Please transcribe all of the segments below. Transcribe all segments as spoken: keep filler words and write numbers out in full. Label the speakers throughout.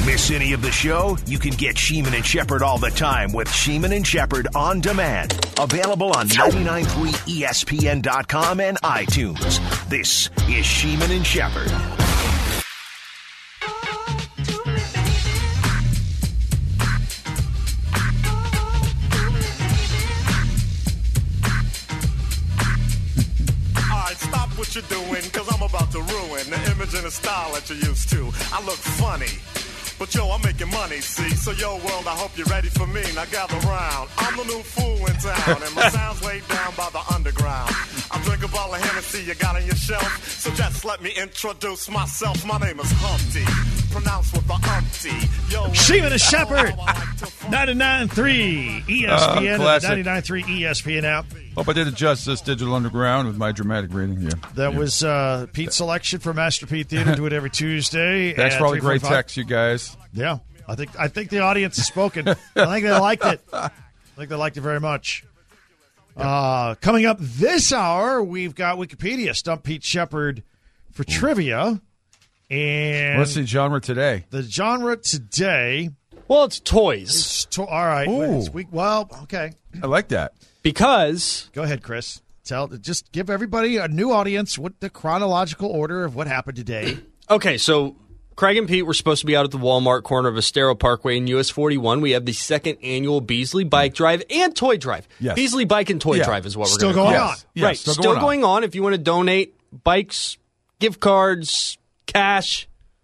Speaker 1: Miss any of the show? You can get Sheeman and Shepherd all the time with Sheeman and Shepherd on demand. Available on ninety-nine point three E S P N dot com and iTunes. This is Sheeman and Shepherd.
Speaker 2: Stop what you're doing, cause I'm about to ruin the image and the style that you're used to. I look funny, but yo, I'm making money, see? So yo, world, I hope you're ready for me. Now gather round. I'm the new fool in town, and my sound's laid down by the underground. I drink a bottle of Hennessy you got on your shelf, so just let me introduce myself. My name is Humpty, pronounced with the umpty. Yo,
Speaker 3: Sheeman and Shepherd, ninety-nine point three E S P N,
Speaker 4: uh,
Speaker 3: and the ninety-nine point three E S P N app.
Speaker 4: Hope I did it justice, Digital Underground, with my dramatic reading. Yeah,
Speaker 3: That
Speaker 4: yeah.
Speaker 3: was uh, Pete's selection for Master Pete Theater. Do it every Tuesday.
Speaker 4: Thanks for all the
Speaker 3: three
Speaker 4: great
Speaker 3: forty-five.
Speaker 4: texts, you guys.
Speaker 3: Yeah, I think I think the audience has spoken. I think they liked it. I think they liked it very much. Uh, coming up this hour, we've got Wikipedia Stump Pete Shepherd for
Speaker 4: Ooh.
Speaker 3: trivia. And
Speaker 4: What's the genre today?
Speaker 3: The genre today.
Speaker 5: Well, it's toys.
Speaker 3: It's to- all right.
Speaker 4: Ooh.
Speaker 3: It's week, well, okay.
Speaker 4: I like that.
Speaker 5: Because
Speaker 3: Go ahead, Chris. Tell just give everybody a new audience what the chronological order of what happened today.
Speaker 5: Okay, so Craig and Pete were supposed to be out at the Walmart corner of Estero Parkway in U S forty-one. We have the second annual Beasley Bike Drive and Toy Drive.
Speaker 4: Yes.
Speaker 5: Beasley Bike and Toy
Speaker 4: Yeah.
Speaker 5: Drive is what we're
Speaker 3: Still
Speaker 5: going
Speaker 3: going
Speaker 5: to
Speaker 3: on.
Speaker 4: Yes. Yes,
Speaker 5: right,
Speaker 4: still
Speaker 5: still,
Speaker 4: going on.
Speaker 5: going on. If you want to donate bikes, gift cards, cash,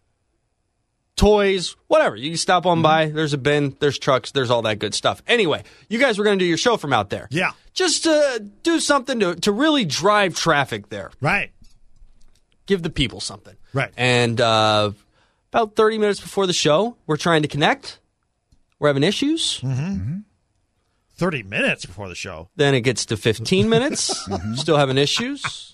Speaker 5: toys, whatever. You can stop on by. There's a bin. There's trucks. There's all that good stuff. Anyway, you guys were going to do your show from out there.
Speaker 3: Yeah.
Speaker 5: Just to do something to, to really drive traffic there.
Speaker 3: Right.
Speaker 5: Give the people something.
Speaker 3: Right.
Speaker 5: And uh, about thirty minutes before the show, we're trying to connect. We're having issues.
Speaker 3: Mm-hmm. thirty minutes before the show.
Speaker 5: Then it gets to fifteen minutes. Still having issues.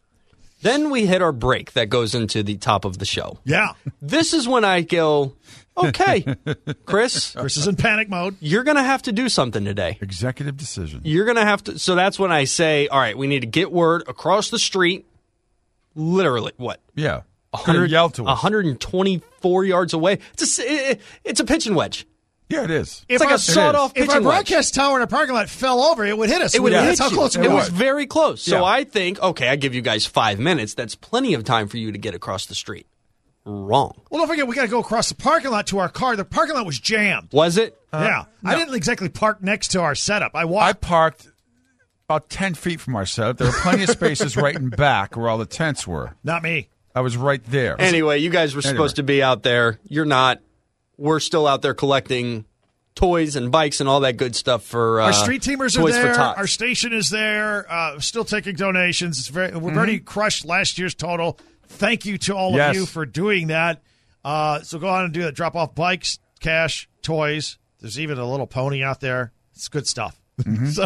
Speaker 5: Then we hit our break that goes into the top of the show.
Speaker 3: Yeah.
Speaker 5: This is when I go, okay, Chris.
Speaker 3: Chris is in panic mode.
Speaker 5: You're going to have to do something today.
Speaker 4: Executive decision.
Speaker 5: You're going to have to. So that's when I say, all right, we need to get word across the street. Literally, what?
Speaker 4: Yeah.
Speaker 5: one hundred,
Speaker 4: Yell to us.
Speaker 5: one hundred twenty-four yards away. It's a, it, it's a pitching wedge.
Speaker 4: Yeah, it is.
Speaker 5: It's
Speaker 3: If
Speaker 5: like
Speaker 3: our-
Speaker 5: a sawed-off
Speaker 3: If
Speaker 5: pitching
Speaker 3: our
Speaker 5: wedge.
Speaker 3: broadcast tower in a parking lot fell over, it would hit us.
Speaker 5: It would
Speaker 3: Yeah,
Speaker 5: hit
Speaker 3: That's how
Speaker 5: you.
Speaker 3: close it,
Speaker 5: It
Speaker 3: was.
Speaker 5: was very close. So
Speaker 4: Yeah.
Speaker 5: I think, okay, I give you guys five minutes. That's plenty of time for you to get across the street. Wrong.
Speaker 3: Well, don't forget, we got to go across the parking lot to our car. The parking lot was jammed.
Speaker 5: Was it?
Speaker 3: yeah. I
Speaker 4: no.
Speaker 3: didn't exactly park next to our setup. I
Speaker 4: I
Speaker 3: walked.
Speaker 4: parked about ten feet from our setup. There were plenty of spaces right in back where all the tents were.
Speaker 3: Not me.
Speaker 4: I was right there.
Speaker 5: Anyway, you guys were
Speaker 4: Anyway.
Speaker 5: supposed to be out there. You're not. We're still out there collecting toys and bikes and all that good stuff for uh,
Speaker 3: Our street teamers are
Speaker 5: Toys for
Speaker 3: there.
Speaker 5: Tots.
Speaker 3: Our station is there. Uh, still taking donations. It's very, we've already crushed last year's total. Thank you to all
Speaker 4: Yes.
Speaker 3: of you for doing that. Uh, so go on and do that. Drop off bikes, cash, toys. There's even a little pony out there. It's good stuff. so,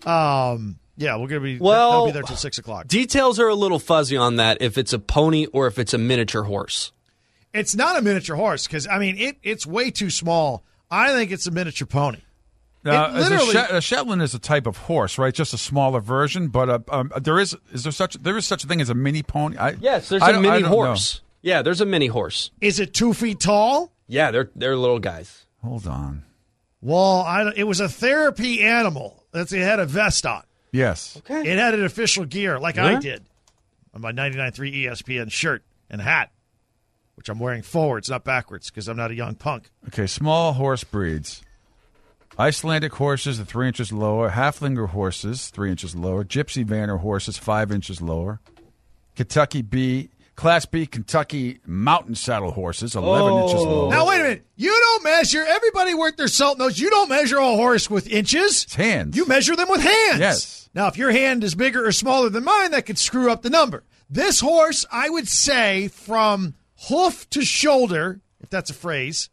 Speaker 3: um, yeah, we're gonna be.
Speaker 5: Well,
Speaker 3: they'll be there till six o'clock.
Speaker 5: Details are a little fuzzy on that. If it's a pony or if it's a miniature horse.
Speaker 3: It's not a miniature horse because I mean it. It's way too small. I think it's a miniature pony.
Speaker 4: Now,
Speaker 3: It
Speaker 4: as a,
Speaker 3: literally-
Speaker 4: Shet- a Shetland is a type of horse, right? Just a smaller version. But uh, um, there is is there such there is such a thing as a mini pony? I,
Speaker 5: Yes, there's
Speaker 4: I
Speaker 5: a
Speaker 4: don't- I
Speaker 5: mini
Speaker 4: don't
Speaker 5: horse. Yeah, there's a mini horse.
Speaker 3: Is it two feet tall?
Speaker 5: Yeah, they're they're little guys.
Speaker 4: know. Hold on.
Speaker 3: Well, I, don't- it was a therapy animal. That's it had a vest on.
Speaker 4: Yes.
Speaker 3: It had an official gear, like I
Speaker 5: Yeah.
Speaker 3: did, on my ninety-nine point three E S P N shirt and hat, which I'm wearing forwards, not backwards, because I'm not a young punk.
Speaker 4: Okay. Small horse breeds. Icelandic horses are three inches lower. Halflinger horses three inches lower. Gypsy Vanner horses five inches lower. Kentucky B. Class B Kentucky mountain saddle horses, eleven
Speaker 5: Oh.
Speaker 4: inches lower.
Speaker 3: Now, wait a minute. You don't measure. Everybody worth their salt knows you don't measure a horse with inches.
Speaker 4: It's hands.
Speaker 3: You measure them with hands.
Speaker 4: Yes.
Speaker 3: Now, if your hand is bigger or smaller than mine, that could screw up the number. This horse, I would say, from hoof to shoulder, if that's a phrase,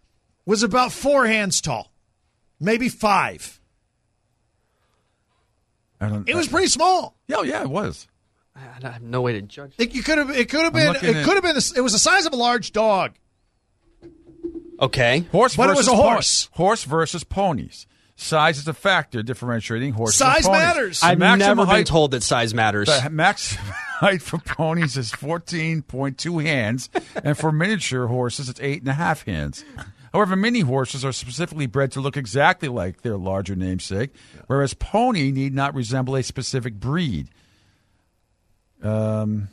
Speaker 3: was about four hands tall. Maybe five.
Speaker 4: I don't,
Speaker 3: It was pretty small.
Speaker 4: Yeah, yeah, it was.
Speaker 5: I have no way to judge.
Speaker 3: It, you could have. It could have
Speaker 4: I'm
Speaker 3: been.
Speaker 4: looking
Speaker 3: It
Speaker 4: at-
Speaker 3: could have been. It was the size of a large dog.
Speaker 5: Okay.
Speaker 4: Horse
Speaker 3: But it
Speaker 4: versus
Speaker 3: was a
Speaker 4: pon-
Speaker 3: horse.
Speaker 4: Horse versus ponies. Size is a factor differentiating horses
Speaker 3: Size
Speaker 4: and ponies.
Speaker 3: matters.
Speaker 4: The
Speaker 5: I've
Speaker 4: maximum
Speaker 5: never been
Speaker 4: height-
Speaker 5: told that size matters.
Speaker 4: The max, height for ponies is fourteen point two hands, and for miniature horses, it's eight and a half hands. However, mini horses are specifically bred to look exactly like their larger namesake, whereas pony need not resemble a specific breed. Um,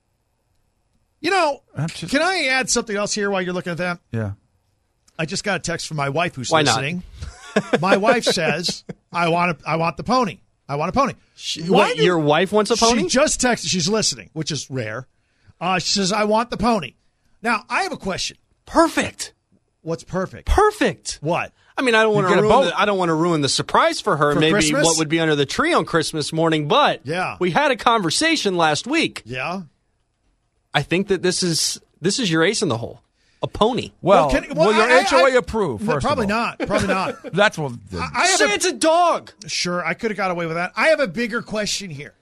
Speaker 3: You know,
Speaker 4: just,
Speaker 3: can I add something else here while you're looking at that?
Speaker 4: Yeah.
Speaker 3: I just got a text from my wife who's
Speaker 5: Why not?
Speaker 3: listening. My wife says, I want a, I want the pony. I want a pony.
Speaker 5: She,
Speaker 3: Why
Speaker 5: wait,
Speaker 3: did-
Speaker 5: your wife wants a pony?
Speaker 3: She just texted. She's listening, which is rare. Uh, she says, I want the pony. Now, I have a question.
Speaker 5: Perfect.
Speaker 3: What's perfect?
Speaker 5: Perfect.
Speaker 3: What?
Speaker 5: I mean, I don't want
Speaker 4: get
Speaker 5: to
Speaker 4: a
Speaker 5: ruin.
Speaker 4: boat.
Speaker 5: The, I don't want to ruin the surprise for her.
Speaker 3: For
Speaker 5: Maybe
Speaker 3: Christmas?
Speaker 5: what would be under the tree on Christmas morning. But
Speaker 3: Yeah.
Speaker 5: we had a conversation last week.
Speaker 3: Yeah.
Speaker 5: I think that this is this is your ace in the hole. A pony.
Speaker 4: Well,
Speaker 3: can-
Speaker 4: will your
Speaker 3: I- I-
Speaker 4: H O A
Speaker 3: I-
Speaker 4: approve,
Speaker 3: No,
Speaker 4: first
Speaker 3: probably
Speaker 4: of all?
Speaker 3: not. Probably not.
Speaker 4: That's what...
Speaker 3: I have
Speaker 5: Say
Speaker 3: a,
Speaker 5: it's a dog.
Speaker 3: Sure, I could have got away with that. I have a bigger question here.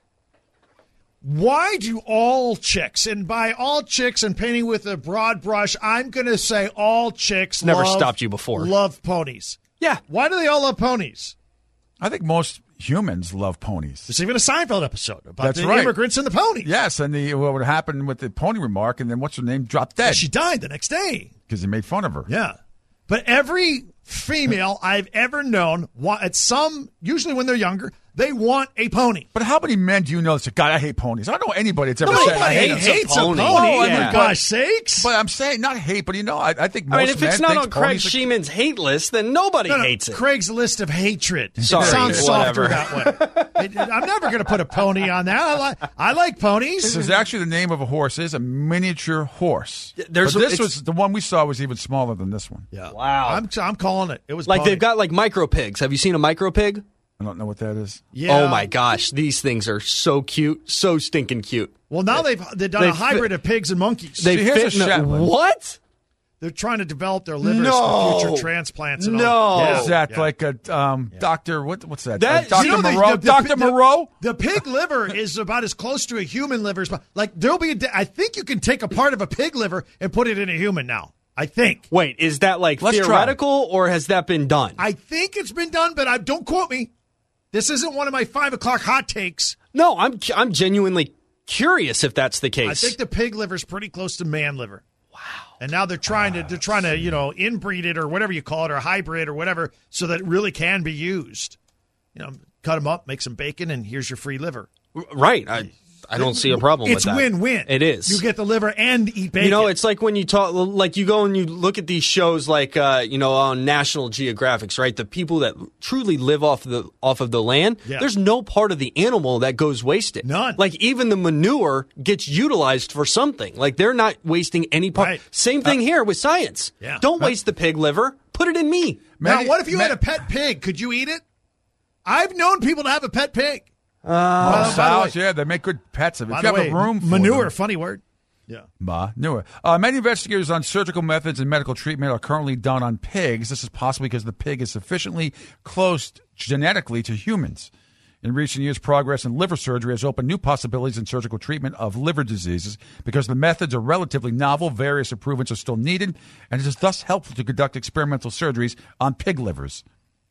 Speaker 3: Why do all chicks, and by all chicks and painting with a broad brush, I'm going to say all chicks
Speaker 5: Never
Speaker 3: love,
Speaker 5: stopped you before.
Speaker 3: love ponies.
Speaker 5: Yeah.
Speaker 3: Why do they all love ponies?
Speaker 4: I think most humans love ponies.
Speaker 3: There's even a Seinfeld episode about
Speaker 4: That's
Speaker 3: the
Speaker 4: right.
Speaker 3: immigrants and the ponies.
Speaker 4: Yes, and the what would happen with the pony remark, and then what's her name dropped dead
Speaker 3: She died the next day.
Speaker 4: because they made fun of her.
Speaker 3: Yeah. But every female I've ever known, wa- at some, usually when they're younger, they want a pony.
Speaker 4: But how many men do you know that say, God, I hate ponies? I don't know anybody that's ever
Speaker 3: Nobody
Speaker 4: said, I hate
Speaker 3: hates,
Speaker 4: them.
Speaker 3: hates a pony.
Speaker 5: pony.
Speaker 4: Oh, I
Speaker 3: for
Speaker 4: mean,
Speaker 3: gosh sakes.
Speaker 4: But I'm saying, not hate, but you know, I, I think most
Speaker 5: I mean, if
Speaker 4: men
Speaker 5: it's not
Speaker 4: thinks
Speaker 5: on Craig
Speaker 4: ponies are-
Speaker 5: Sheeman's hate list, then nobody
Speaker 3: No, no,
Speaker 5: hates it.
Speaker 3: Craig's list of hatred.
Speaker 5: Sorry,
Speaker 3: it sounds softer
Speaker 5: whatever.
Speaker 3: that way. It- I'm never going to put a pony on that. I like, I like ponies.
Speaker 4: This is actually the name of a horse. Is a miniature horse.
Speaker 5: There's-
Speaker 4: but this
Speaker 5: it's-
Speaker 4: was the one we saw was even smaller than this one.
Speaker 3: Yeah.
Speaker 5: Wow.
Speaker 3: I'm, I'm calling it. It was
Speaker 5: Like
Speaker 3: pony.
Speaker 5: they've got like micro pigs. Have you seen a micro pig?
Speaker 4: I don't know what that is.
Speaker 3: Yeah.
Speaker 5: Oh my gosh, these things are so cute, so stinking cute.
Speaker 3: Well, now they've they've done
Speaker 5: They
Speaker 3: a hybrid of pigs and monkeys.
Speaker 5: They
Speaker 4: See, here's
Speaker 5: fit
Speaker 4: a
Speaker 5: in
Speaker 4: Shetland.
Speaker 5: what?
Speaker 3: They're trying to develop their livers
Speaker 5: No.
Speaker 3: for future transplants. And
Speaker 5: No.
Speaker 3: all. Yeah.
Speaker 4: Is that
Speaker 3: Yeah.
Speaker 4: like a um, doctor? What, what's that?
Speaker 5: That-
Speaker 4: Uh, Doctor
Speaker 3: You know, the-
Speaker 4: Moreau?
Speaker 3: the- the-
Speaker 4: Doctor
Speaker 3: the-
Speaker 4: Moreau?
Speaker 3: The pig liver is about as close to a human liver as like there'll be. A, day- I think you can take a part of a pig liver and put it in a human now. I think.
Speaker 5: Wait, is that like
Speaker 4: Let's try.
Speaker 5: theoretical or has that been done?
Speaker 3: I think it's been done, but I don't quote me. This isn't one of my five o'clock hot takes.
Speaker 5: no, I'm I'm genuinely curious if that's the case.
Speaker 3: I think the pig liver's pretty close to man liver. Wow. And now they're trying to they're trying to, you know, inbreed it or whatever you call it, or hybrid or whatever, so that it really can be used. You know, cut them up, make some bacon, and here's your free liver.
Speaker 5: right. I I don't see a problem
Speaker 3: It's
Speaker 5: with that.
Speaker 3: win-win.
Speaker 5: It is.
Speaker 3: You get the liver and eat bacon.
Speaker 5: You know, it's like when you talk, like you go and you look at these shows, like uh, you know, on National Geographics, right? The people that truly live off the off of the land.
Speaker 3: Yeah.
Speaker 5: There's no part of the animal that goes wasted.
Speaker 3: None.
Speaker 5: Like even the manure gets utilized for something. Like they're not wasting any part.
Speaker 3: Right.
Speaker 5: Same thing here with science.
Speaker 3: Yeah.
Speaker 5: Don't waste the pig liver. Put it in me.
Speaker 3: now,
Speaker 4: Many-
Speaker 3: what if you
Speaker 4: ma-
Speaker 3: had a pet pig? Could you eat it? I've known people to have a pet pig.
Speaker 4: Oh,
Speaker 3: by the
Speaker 4: sows,
Speaker 3: way-
Speaker 4: yeah, they make good pets of it.
Speaker 3: By
Speaker 4: If
Speaker 3: the
Speaker 4: you have
Speaker 3: way,
Speaker 4: a room for
Speaker 3: manure,
Speaker 4: them.
Speaker 3: funny word. Yeah.
Speaker 4: Manure. Uh, many investigators on surgical methods and medical treatment are currently done on pigs. This is possible because the pig is sufficiently close genetically to humans. In recent years, progress in liver surgery has opened new possibilities in surgical treatment of liver diseases. Because the methods are relatively novel, various improvements are still needed, and it is thus helpful to conduct experimental surgeries on pig livers.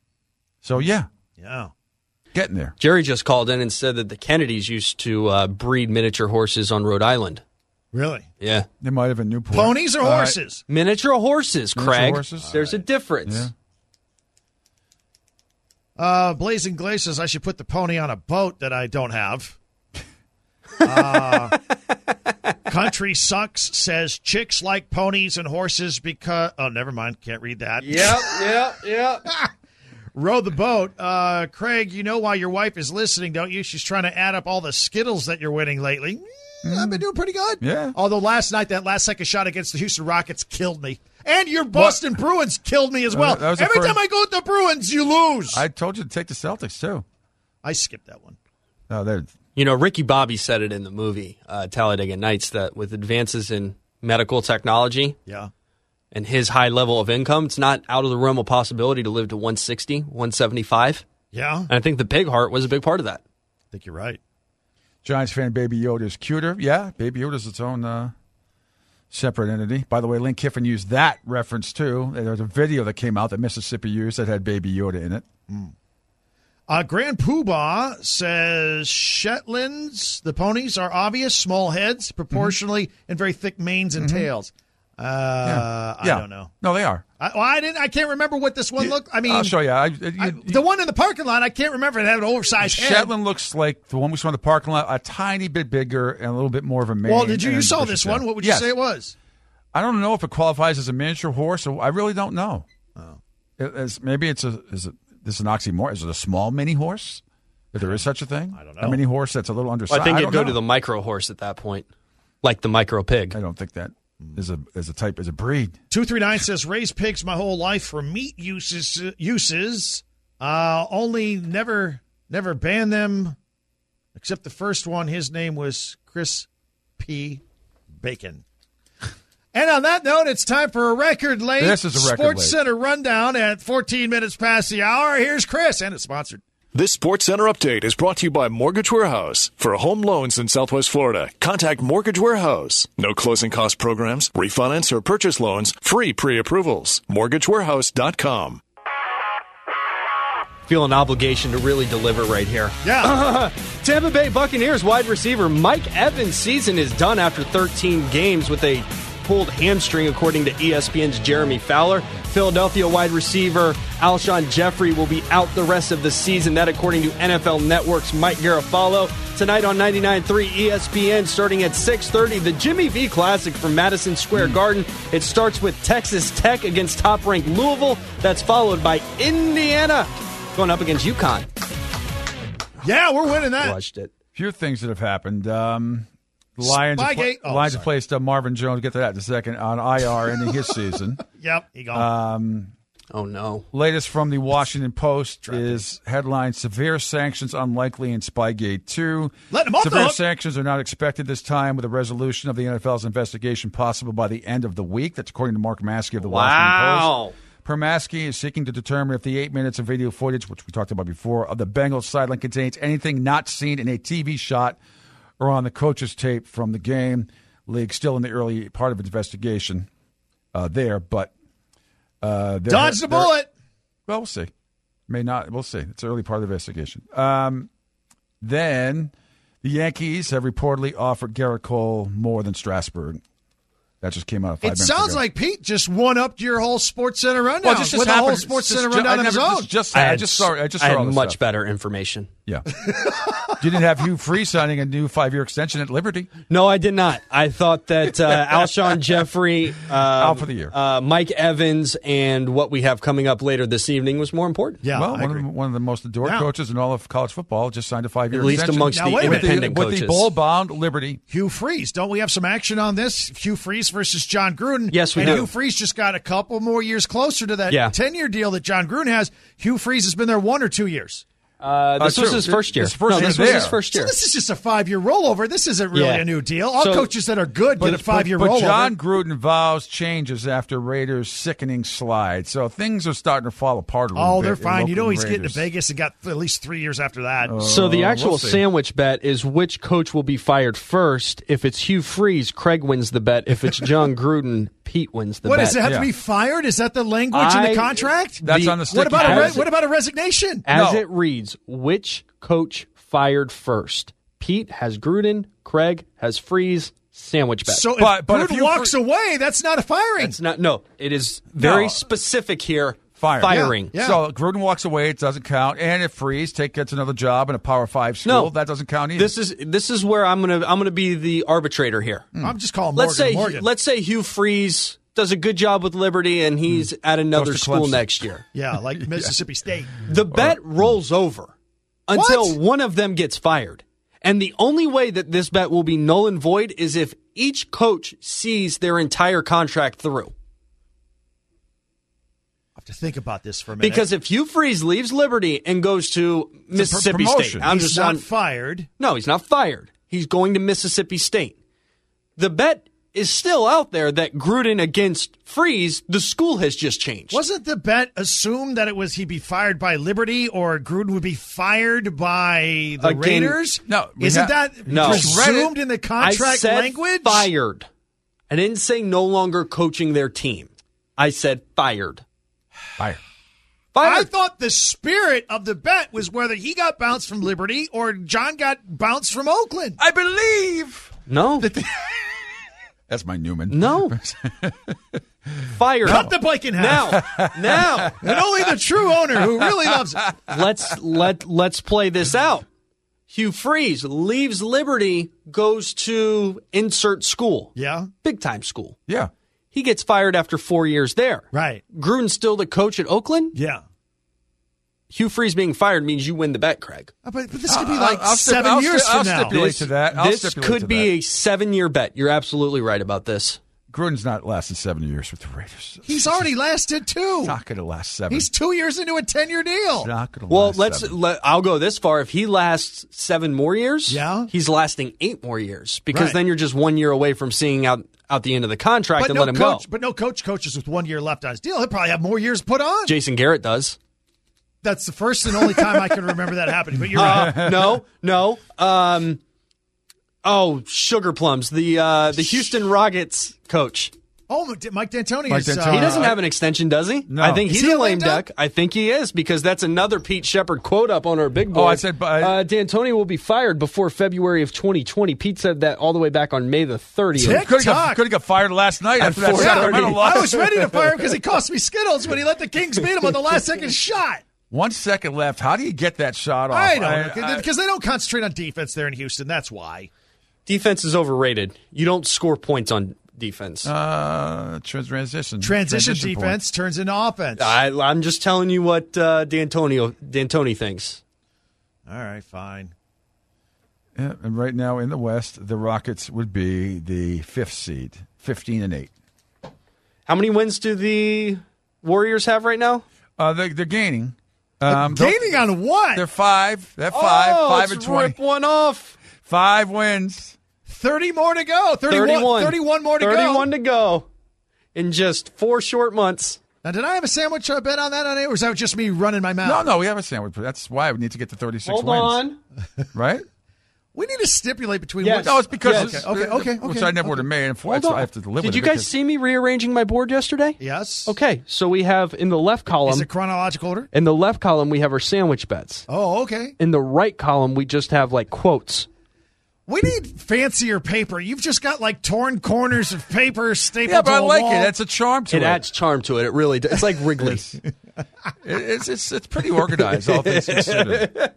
Speaker 4: So, yeah,
Speaker 3: Yeah.
Speaker 4: getting there.
Speaker 5: Jerry just called in and said that the Kennedys used to uh, breed miniature horses on Rhode Island.
Speaker 3: Really?
Speaker 5: Yeah.
Speaker 4: They might have a Newport.
Speaker 3: Ponies or
Speaker 4: All right.
Speaker 3: horses?
Speaker 5: Miniature horses,
Speaker 4: Miniature
Speaker 5: Craig.
Speaker 4: horses?
Speaker 5: There's a difference.
Speaker 4: Yeah.
Speaker 3: Uh, Blazing Glaze says I should put the pony on a boat that I don't have. Uh, Country Sucks says chicks like ponies and horses because... Oh, never mind. Can't read that.
Speaker 5: Yep, yep, yep.
Speaker 3: Row the boat. Uh, Craig, you know why your wife is listening, don't you? She's trying to add up all the Skittles that you're winning lately. Mm, I've been doing pretty good.
Speaker 4: Yeah.
Speaker 3: Although last night, that last second shot against the Houston Rockets killed me. And your Boston Bruins killed me as well.
Speaker 4: that was the
Speaker 3: Every
Speaker 4: first-
Speaker 3: time I go with the Bruins, you lose. I,
Speaker 4: I told you to take the Celtics, too.
Speaker 3: I skipped that one.
Speaker 4: Oh, they're...
Speaker 5: You know, Ricky Bobby said it in the movie uh, Talladega Nights that with advances in medical technology
Speaker 3: Yeah.
Speaker 5: and his high level of income, it's not out of the realm of possibility to live to one sixty, one seventy-five.
Speaker 3: Yeah.
Speaker 5: And I think the pig heart was a big part of that.
Speaker 3: I think you're right.
Speaker 4: Giants fan Baby Yoda is cuter. Yeah, Baby Yoda's its own uh, separate entity. By the way, Lane Kiffin used that reference too. There was a video that came out that Mississippi used that had Baby Yoda in it.
Speaker 3: Uh, Grand Poobah says Shetlands, the ponies, are obvious, small heads, proportionally, mm-hmm. and very thick manes and mm-hmm. tails. Uh, yeah.
Speaker 4: Yeah.
Speaker 3: I don't know.
Speaker 4: No, they are.
Speaker 3: I, well, I didn't. I can't remember what this one looked. I mean,
Speaker 4: I'll show you. I, you,
Speaker 3: I,
Speaker 4: you
Speaker 3: the one in the parking lot, I can't remember. It had an oversized head.
Speaker 4: Shetland looks like the one we saw in the parking lot, a tiny bit bigger and a little bit more of a mane.
Speaker 3: Well, did you? You saw this one. What would you
Speaker 4: yes.
Speaker 3: say it was?
Speaker 4: I don't know if it qualifies as a miniature horse. So I really don't know.
Speaker 3: Oh.
Speaker 4: It, it's, maybe it's a. Is it? This is an oxymoron. Is it a small mini horse? If there is such a thing?
Speaker 3: I don't know.
Speaker 4: A mini horse that's a little undersized?
Speaker 5: Well, I think
Speaker 4: I
Speaker 5: you'd go
Speaker 4: know.
Speaker 5: to the micro horse at that point, like the micro pig.
Speaker 4: I don't think that is a is a type, is a breed.
Speaker 3: two three nine says, raised pigs my whole life for meat uses, uses. Uh, only never never ban them, except the first one. His name was Chris P. Bacon. And on that note, it's time for a record late
Speaker 4: This is a record
Speaker 3: Sports
Speaker 4: late.
Speaker 3: Center rundown at fourteen minutes past the hour. Here's Chris, and it's sponsored.
Speaker 6: This Sports Center update is brought to you by Mortgage Warehouse. For home loans in Southwest Florida, contact Mortgage Warehouse. No closing cost programs, refinance or purchase loans, free pre-approvals. mortgage warehouse dot com.
Speaker 5: Feel an obligation to really deliver right here.
Speaker 3: Yeah.
Speaker 5: Tampa Bay Buccaneers wide receiver Mike Evans' season is done after thirteen games with a pulled hamstring, according to E S P N's Jeremy Fowler. Philadelphia wide receiver Alshon Jeffrey will be out the rest of the season. That, according to N F L Network's Mike Garafolo. Tonight on ninety-nine point three E S P N, starting at six thirty, the Jimmy V Classic from Madison Square Garden. It starts with Texas Tech against top-ranked Louisville. That's followed by Indiana going up against UConn.
Speaker 3: Yeah, we're winning that.
Speaker 5: Watched it.
Speaker 4: Few things that have happened. Um, the Lions, have, pla-
Speaker 3: Spygate. Oh,
Speaker 4: Lions have
Speaker 3: sorry.
Speaker 4: placed uh, Marvin Jones, get to that in a second, on I R ending his season.
Speaker 3: Yep, he gone.
Speaker 4: Um,
Speaker 5: Oh, no.
Speaker 4: latest from the Washington Post is headline, Severe Sanctions Unlikely in Spygate two.
Speaker 3: Letting him off the
Speaker 4: Severe
Speaker 3: hook.
Speaker 4: sanctions are not expected this time, with a resolution of the N F L's investigation possible by the end of the week. That's according to Mark Maskey of the Washington Post. Permaski is seeking to determine if the eight minutes of video footage, which we talked about before, of the Bengals sideline contains anything not seen in a T V shot or on the coach's tape from the game. League still in the early part of its investigation uh, there, but uh, they're-
Speaker 3: Dodge the
Speaker 4: they're-
Speaker 3: bullet.
Speaker 4: Well, we'll see. May not. We'll see. It's the early part of the investigation. Um, then the Yankees have reportedly offered Garrett Cole more than Strasburg. That just came out five
Speaker 3: It
Speaker 4: minutes
Speaker 3: sounds
Speaker 4: ago.
Speaker 3: like Pete just won up your whole Sports Center rundown
Speaker 4: Well, this just
Speaker 3: with a whole
Speaker 4: happened.
Speaker 3: Sports
Speaker 4: Just-
Speaker 3: Center
Speaker 4: just-
Speaker 3: rundown
Speaker 4: I
Speaker 3: of his
Speaker 4: never-
Speaker 3: own.
Speaker 4: Just, just,
Speaker 5: I
Speaker 4: I,
Speaker 5: had
Speaker 4: just saw. I just
Speaker 5: I
Speaker 4: saw
Speaker 5: had
Speaker 4: all this
Speaker 5: much
Speaker 4: stuff.
Speaker 5: better information.
Speaker 4: Yeah. You didn't have Hugh Freeze signing a new five-year extension at Liberty.
Speaker 5: No, I did not. I thought that uh, Alshon Jeffrey, uh,
Speaker 4: Out for the year.
Speaker 5: uh, Mike Evans, and what we have coming up later this evening was more important.
Speaker 3: Yeah,
Speaker 4: well,
Speaker 3: I
Speaker 4: one
Speaker 3: agree.
Speaker 4: of, the, one of the most adored
Speaker 3: Now-
Speaker 4: coaches in all of college football just signed a five-year
Speaker 5: At least
Speaker 4: extension.
Speaker 5: amongst
Speaker 3: Now,
Speaker 5: the
Speaker 3: wait a minute.
Speaker 5: independent
Speaker 4: with
Speaker 5: coaches.
Speaker 4: the ball-bound Liberty.
Speaker 3: Hugh Freeze. Don't we have some action on this? Hugh Freeze versus John Gruden.
Speaker 5: Yes, we
Speaker 3: and
Speaker 5: do.
Speaker 3: Hugh Freeze just got a couple more years closer to that
Speaker 5: Yeah.
Speaker 3: ten-year deal that John Gruden has. Hugh Freeze has been there one or two years.
Speaker 5: Uh, this
Speaker 4: Uh,
Speaker 5: was
Speaker 4: true.
Speaker 5: his first year.
Speaker 4: His first
Speaker 5: no,
Speaker 4: year
Speaker 5: this was his
Speaker 4: there.
Speaker 5: first
Speaker 3: So
Speaker 5: year.
Speaker 3: this is just a five-year rollover. This isn't really
Speaker 5: Yeah.
Speaker 3: a new deal. All
Speaker 5: So-
Speaker 3: coaches that are good get a five-year
Speaker 4: but,
Speaker 3: rollover.
Speaker 4: but John Gruden vows changes after Raiders' sickening slide. So things are starting to fall apart a little
Speaker 3: oh,
Speaker 4: bit.
Speaker 3: they're
Speaker 4: in
Speaker 3: fine. You know
Speaker 4: Oakland
Speaker 3: he's getting to
Speaker 4: Raiders.
Speaker 3: Vegas and got at least three years after that.
Speaker 5: So the
Speaker 4: Uh,
Speaker 5: actual
Speaker 4: we'll see.
Speaker 5: sandwich bet is which coach will be fired first. If it's Hugh Freeze, Craig wins the bet. If it's John Gruden, Pete wins the
Speaker 3: what,
Speaker 5: bet.
Speaker 3: does it have
Speaker 4: Yeah.
Speaker 3: to be fired? Is that the language in
Speaker 5: I-
Speaker 3: the contract?
Speaker 4: That's
Speaker 5: The-
Speaker 4: on the sticky
Speaker 3: what about a
Speaker 4: pad.
Speaker 3: re- what about a resignation?
Speaker 5: As
Speaker 4: No.
Speaker 5: it reads, which coach fired first? Pete has Gruden, Craig has Freeze, sandwich bet.
Speaker 3: So if
Speaker 4: But- but if
Speaker 3: Gruden
Speaker 4: you
Speaker 3: walks
Speaker 4: fr-
Speaker 3: away, that's not a firing.
Speaker 5: it's not, no, it is very
Speaker 4: No.
Speaker 5: specific here.
Speaker 4: Fire.
Speaker 5: Firing.
Speaker 3: Yeah.
Speaker 4: So Gruden walks away, it doesn't count. And if Freeze take gets another job in a Power Five school,
Speaker 5: No.
Speaker 4: that doesn't count either.
Speaker 5: This is this is where I'm gonna I'm gonna be the arbitrator here.
Speaker 3: I'm just calling Morgan
Speaker 5: Let's say
Speaker 3: Morgan.
Speaker 5: let's say Hugh Freeze does a good job with Liberty and he's at another
Speaker 4: Goes to
Speaker 5: school
Speaker 4: Clemson.
Speaker 5: next year.
Speaker 3: yeah, like Mississippi State.
Speaker 5: The bet rolls over until
Speaker 3: What?
Speaker 5: one of them gets fired. And the only way that this bet will be null and void is if each coach sees their entire contract through.
Speaker 3: I have to think about this for a minute.
Speaker 5: Because if Hugh Freeze leaves Liberty and goes to Mississippi State,
Speaker 4: promotion.
Speaker 5: I'm
Speaker 3: he's
Speaker 5: just
Speaker 3: not
Speaker 5: on,
Speaker 3: fired.
Speaker 5: no, he's not fired. He's going to Mississippi State. The bet is still out there that Gruden against Freeze, the school has just changed.
Speaker 3: Wasn't the bet assumed that it was he'd be fired by Liberty or Gruden would be fired by the
Speaker 5: Again,
Speaker 3: Raiders?
Speaker 4: no, we
Speaker 3: Isn't
Speaker 4: ha-
Speaker 3: that
Speaker 5: No.
Speaker 3: presumed in the
Speaker 5: I
Speaker 3: contract
Speaker 5: said
Speaker 3: language?
Speaker 5: fired. I didn't say no longer coaching their team. I said fired.
Speaker 4: Fire.
Speaker 3: I thought the spirit of the bet was whether he got bounced from Liberty or John got bounced from Oakland.
Speaker 4: I believe.
Speaker 5: No.
Speaker 4: That the- That's my Newman.
Speaker 5: No. Fired.
Speaker 3: Cut the bike in half.
Speaker 5: Now, now.
Speaker 3: And only the true owner who really loves it.
Speaker 5: Let's let let's play this out. Hugh Freeze leaves Liberty, goes to insert school.
Speaker 3: Yeah.
Speaker 5: Big time school.
Speaker 4: Yeah.
Speaker 5: He gets fired after four years there.
Speaker 3: Right.
Speaker 5: Gruden's still the coach at Oakland.
Speaker 3: Yeah.
Speaker 5: Hugh Freeze being fired means you win the bet, Craig.
Speaker 3: Uh, But, but this could be
Speaker 4: I'll-
Speaker 3: like
Speaker 4: I'll stip-
Speaker 3: seven
Speaker 4: I'll
Speaker 3: years
Speaker 4: sti-
Speaker 3: from
Speaker 4: I'll
Speaker 3: now.
Speaker 4: stipulate to that. I'll
Speaker 5: this
Speaker 4: stipulate
Speaker 5: could
Speaker 4: to
Speaker 5: be
Speaker 4: that.
Speaker 5: a seven-year bet. You're absolutely right about this.
Speaker 4: Gruden's not lasted seven years with the Raiders.
Speaker 3: He's already lasted two.
Speaker 4: He's not going to last seven.
Speaker 3: He's two years into a ten-year deal.
Speaker 4: He's not going to
Speaker 5: Well,
Speaker 4: last
Speaker 5: let's.
Speaker 4: seven.
Speaker 5: Let, I'll go this far. If he lasts seven more years,
Speaker 3: Yeah.
Speaker 5: he's lasting eight more years because
Speaker 3: Right.
Speaker 5: then you're just one year away from seeing out out the end of the contract
Speaker 3: But
Speaker 5: and
Speaker 3: no
Speaker 5: let him
Speaker 3: coach,
Speaker 5: go.
Speaker 3: but no coach coaches with one year left on his deal. He'll probably have more years put on.
Speaker 5: Jason Garrett does.
Speaker 3: That's the first and only time I can remember that happening. But you're right.
Speaker 5: Uh, no, no. Um, oh, Sugar Plums, the uh, the Houston Rockets coach.
Speaker 3: Oh, Mike D'Antoni
Speaker 4: Mike
Speaker 3: is.
Speaker 4: D'Antoni.
Speaker 3: Uh,
Speaker 5: He doesn't have an extension, does he?
Speaker 4: No.
Speaker 5: I think
Speaker 3: Is
Speaker 5: he's
Speaker 3: he
Speaker 5: a
Speaker 3: a
Speaker 5: lame
Speaker 3: lame duck?
Speaker 5: duck. I think he is because that's another Pete Shepard quote up on our big board.
Speaker 4: Oh, I said, but-
Speaker 5: uh, D'Antoni will be fired before February of twenty twenty. Pete said that all the way back on May the thirtieth.
Speaker 3: Tick
Speaker 4: Could have got,
Speaker 3: tock.
Speaker 4: could have got fired last night
Speaker 5: At
Speaker 4: after that
Speaker 5: four
Speaker 4: Sacramento
Speaker 5: thirty.
Speaker 4: loss.
Speaker 3: I was ready to fire him because he cost me Skittles when he let the Kings beat him on the last second shot.
Speaker 4: One second left. How do you get that shot off?
Speaker 3: I don't
Speaker 4: I-
Speaker 3: know because they don't concentrate on defense there in Houston. That's why.
Speaker 5: Defense is overrated. You don't score points on defense.
Speaker 4: Uh, transition.
Speaker 3: Transition,
Speaker 4: point.
Speaker 3: defense turns into offense.
Speaker 5: I, I'm just telling you what uh, D'Antonio D'Antoni thinks.
Speaker 3: All right, fine.
Speaker 4: Yeah, and right now in the West, the Rockets would be the fifth seed, fifteen and eight.
Speaker 5: How many wins do the Warriors have right now?
Speaker 4: Uh, they, they're gaining. Um,
Speaker 3: Gaining on what?
Speaker 4: They're five. They're five.
Speaker 5: Oh,
Speaker 4: five
Speaker 5: let's
Speaker 4: and twenty.
Speaker 5: rip one off.
Speaker 4: Five wins.
Speaker 3: thirty more to go. thirty-one,
Speaker 5: thirty-one.
Speaker 3: thirty-one more to
Speaker 5: thirty-one
Speaker 3: go.
Speaker 5: to go in just four short months.
Speaker 3: Now, did I have a sandwich uh, bet on that on it, or was that just me running my mouth?
Speaker 4: No, no, we have a sandwich. That's why we need to get to thirty-six
Speaker 5: Hold
Speaker 4: wins.
Speaker 5: on.
Speaker 4: Right?
Speaker 3: We need to stipulate between
Speaker 5: Yes.
Speaker 3: wins.
Speaker 4: No, it's because
Speaker 5: Yes.
Speaker 4: it's-
Speaker 3: Okay, okay, okay,
Speaker 4: which I never
Speaker 3: okay.
Speaker 4: would have made. And
Speaker 5: Hold
Speaker 4: so
Speaker 5: on.
Speaker 4: I have to live
Speaker 5: Did
Speaker 4: with
Speaker 5: you
Speaker 4: it
Speaker 5: guys
Speaker 4: because-
Speaker 5: see me rearranging my board yesterday?
Speaker 3: Yes.
Speaker 5: Okay, so we have in the left
Speaker 3: Is
Speaker 5: column,
Speaker 3: it chronological order?
Speaker 5: in the left column we have our sandwich bets.
Speaker 3: Oh, okay.
Speaker 5: In the right column we just have like quotes.
Speaker 3: We need fancier paper. You've just got like torn corners of paper stapled
Speaker 4: Yeah, but
Speaker 3: to
Speaker 4: I
Speaker 3: a
Speaker 4: like
Speaker 3: wall.
Speaker 4: it. That's a charm to
Speaker 5: It
Speaker 4: it.
Speaker 5: adds charm to it. It really does. It's like Wrigley.
Speaker 4: It- it's, it's it's pretty organized, all things considered.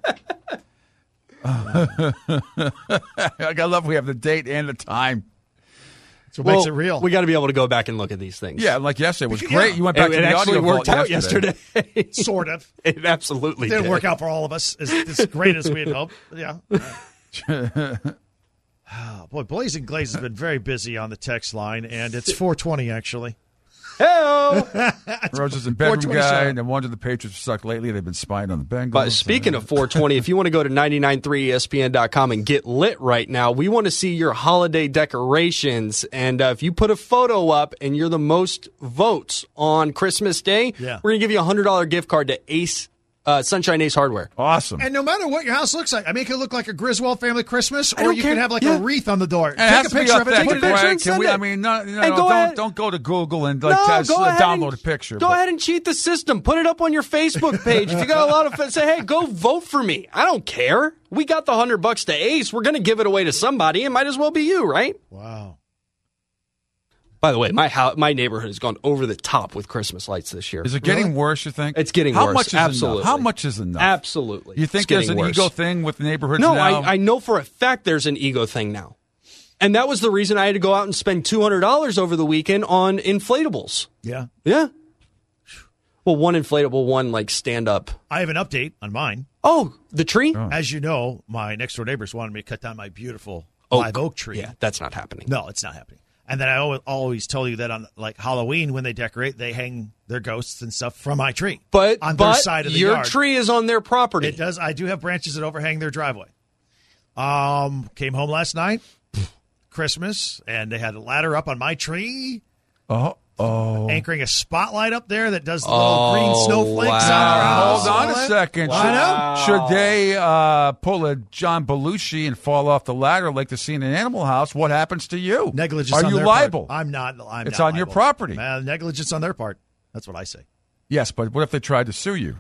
Speaker 4: I love we have the date and the time.
Speaker 3: That's what
Speaker 5: Well,
Speaker 3: makes it real.
Speaker 5: We got to be able to go back and look at these things.
Speaker 4: Yeah, like yesterday it was
Speaker 3: Yeah.
Speaker 4: great. You went back
Speaker 5: it,
Speaker 4: to
Speaker 5: it
Speaker 4: the
Speaker 5: actually
Speaker 4: audio
Speaker 5: worked
Speaker 4: vault
Speaker 5: out
Speaker 4: yesterday.
Speaker 5: yesterday.
Speaker 3: sort of.
Speaker 5: It absolutely
Speaker 3: Didn't
Speaker 5: did.
Speaker 3: work out for all of us as, as great as we had hoped. Yeah. Oh, boy, Blazing Glaze has been very busy on the text line, and it's four twenty, actually.
Speaker 5: Hey-o.
Speaker 4: Rogers and bedroom
Speaker 3: four twenty
Speaker 4: guy,
Speaker 3: show.
Speaker 4: and no wonder the Patriots suck lately. They've been spying on the Bengals.
Speaker 5: But speaking of four twenty, if you want to go to nine nine three E S P N dot com and get lit right now, we want to see your holiday decorations. And uh, if you put a photo up and you're the most votes on Christmas Day,
Speaker 3: Yeah.
Speaker 5: we're going to give you a one hundred dollars gift card to Ace uh, Sunshine Ace Hardware.
Speaker 4: awesome.
Speaker 3: And no matter what your house looks like, I make it look like a Griswold family Christmas,
Speaker 5: I
Speaker 3: or
Speaker 5: don't
Speaker 3: you
Speaker 5: care.
Speaker 3: can have like
Speaker 5: Yeah.
Speaker 3: a wreath on the door.
Speaker 4: And it has
Speaker 3: Take a
Speaker 4: to be
Speaker 3: picture of it. Take a
Speaker 4: authentic,
Speaker 3: picture.
Speaker 5: picture
Speaker 4: right?
Speaker 5: and
Speaker 4: Can we,
Speaker 5: send
Speaker 4: I
Speaker 5: it.
Speaker 4: mean, no, no,
Speaker 5: And
Speaker 4: no,
Speaker 5: go
Speaker 4: don't,
Speaker 5: ahead.
Speaker 4: don't go to Google and like,
Speaker 5: No,
Speaker 4: test,
Speaker 5: go
Speaker 4: uh,
Speaker 5: ahead
Speaker 4: download
Speaker 5: and,
Speaker 4: a picture.
Speaker 5: Go
Speaker 4: but-
Speaker 5: ahead and cheat the system. Put it up on your Facebook page. If you got a lot of, say, hey, go vote for me. I don't care. We got the hundred bucks to Ace. We're going to give it away to somebody. It might as well be you, right?
Speaker 3: Wow.
Speaker 5: By the way, my house, my neighborhood has gone over the top with Christmas lights this year.
Speaker 4: Is it getting worse, you think?
Speaker 5: It's getting
Speaker 4: How
Speaker 5: worse.
Speaker 4: Much is
Speaker 5: Absolutely.
Speaker 4: Enough? How much is enough?
Speaker 5: Absolutely.
Speaker 4: You think
Speaker 5: It's
Speaker 4: there's an
Speaker 5: getting worse.
Speaker 4: ego thing with neighborhoods
Speaker 5: No,
Speaker 4: now?
Speaker 5: I, I know for a fact there's an ego thing now. And that was the reason I had to go out and spend two hundred dollars over the weekend on inflatables.
Speaker 3: Yeah.
Speaker 5: Yeah. Well, one inflatable, one like stand up.
Speaker 3: I have an update on mine.
Speaker 5: Oh, the tree?
Speaker 3: As you know, my next door neighbors wanted me to cut down my beautiful
Speaker 5: Oak.
Speaker 3: live oak tree.
Speaker 5: Yeah, that's not happening.
Speaker 3: No, it's not happening. And then I always, always tell you that on like Halloween when they decorate, they hang their ghosts and stuff from my tree.
Speaker 5: But,
Speaker 3: on
Speaker 5: but
Speaker 3: their side of the
Speaker 5: your
Speaker 3: yard.
Speaker 5: tree is on their property.
Speaker 3: It does. I do have branches that overhang their driveway. Um, came home last night, Christmas, and they had a ladder up on my tree,
Speaker 4: oh, oh.
Speaker 3: anchoring a spotlight up there that does the little
Speaker 5: Oh,
Speaker 3: green snowflakes
Speaker 5: wow.
Speaker 3: on their house.
Speaker 4: Hold on
Speaker 3: and all
Speaker 4: a
Speaker 3: that.
Speaker 4: second.
Speaker 3: I know.
Speaker 4: Should, should they uh, pull a John Belushi and fall off the ladder like the scene in Animal House? What happens to you?
Speaker 3: Negligence
Speaker 4: Are
Speaker 3: on
Speaker 4: you
Speaker 3: their
Speaker 4: liable?
Speaker 3: part. I'm not. I'm
Speaker 4: It's
Speaker 3: not
Speaker 4: on your
Speaker 3: liable.
Speaker 4: property.
Speaker 3: Uh, negligence on their part. That's what I say.
Speaker 4: Yes, but what if they tried to sue you?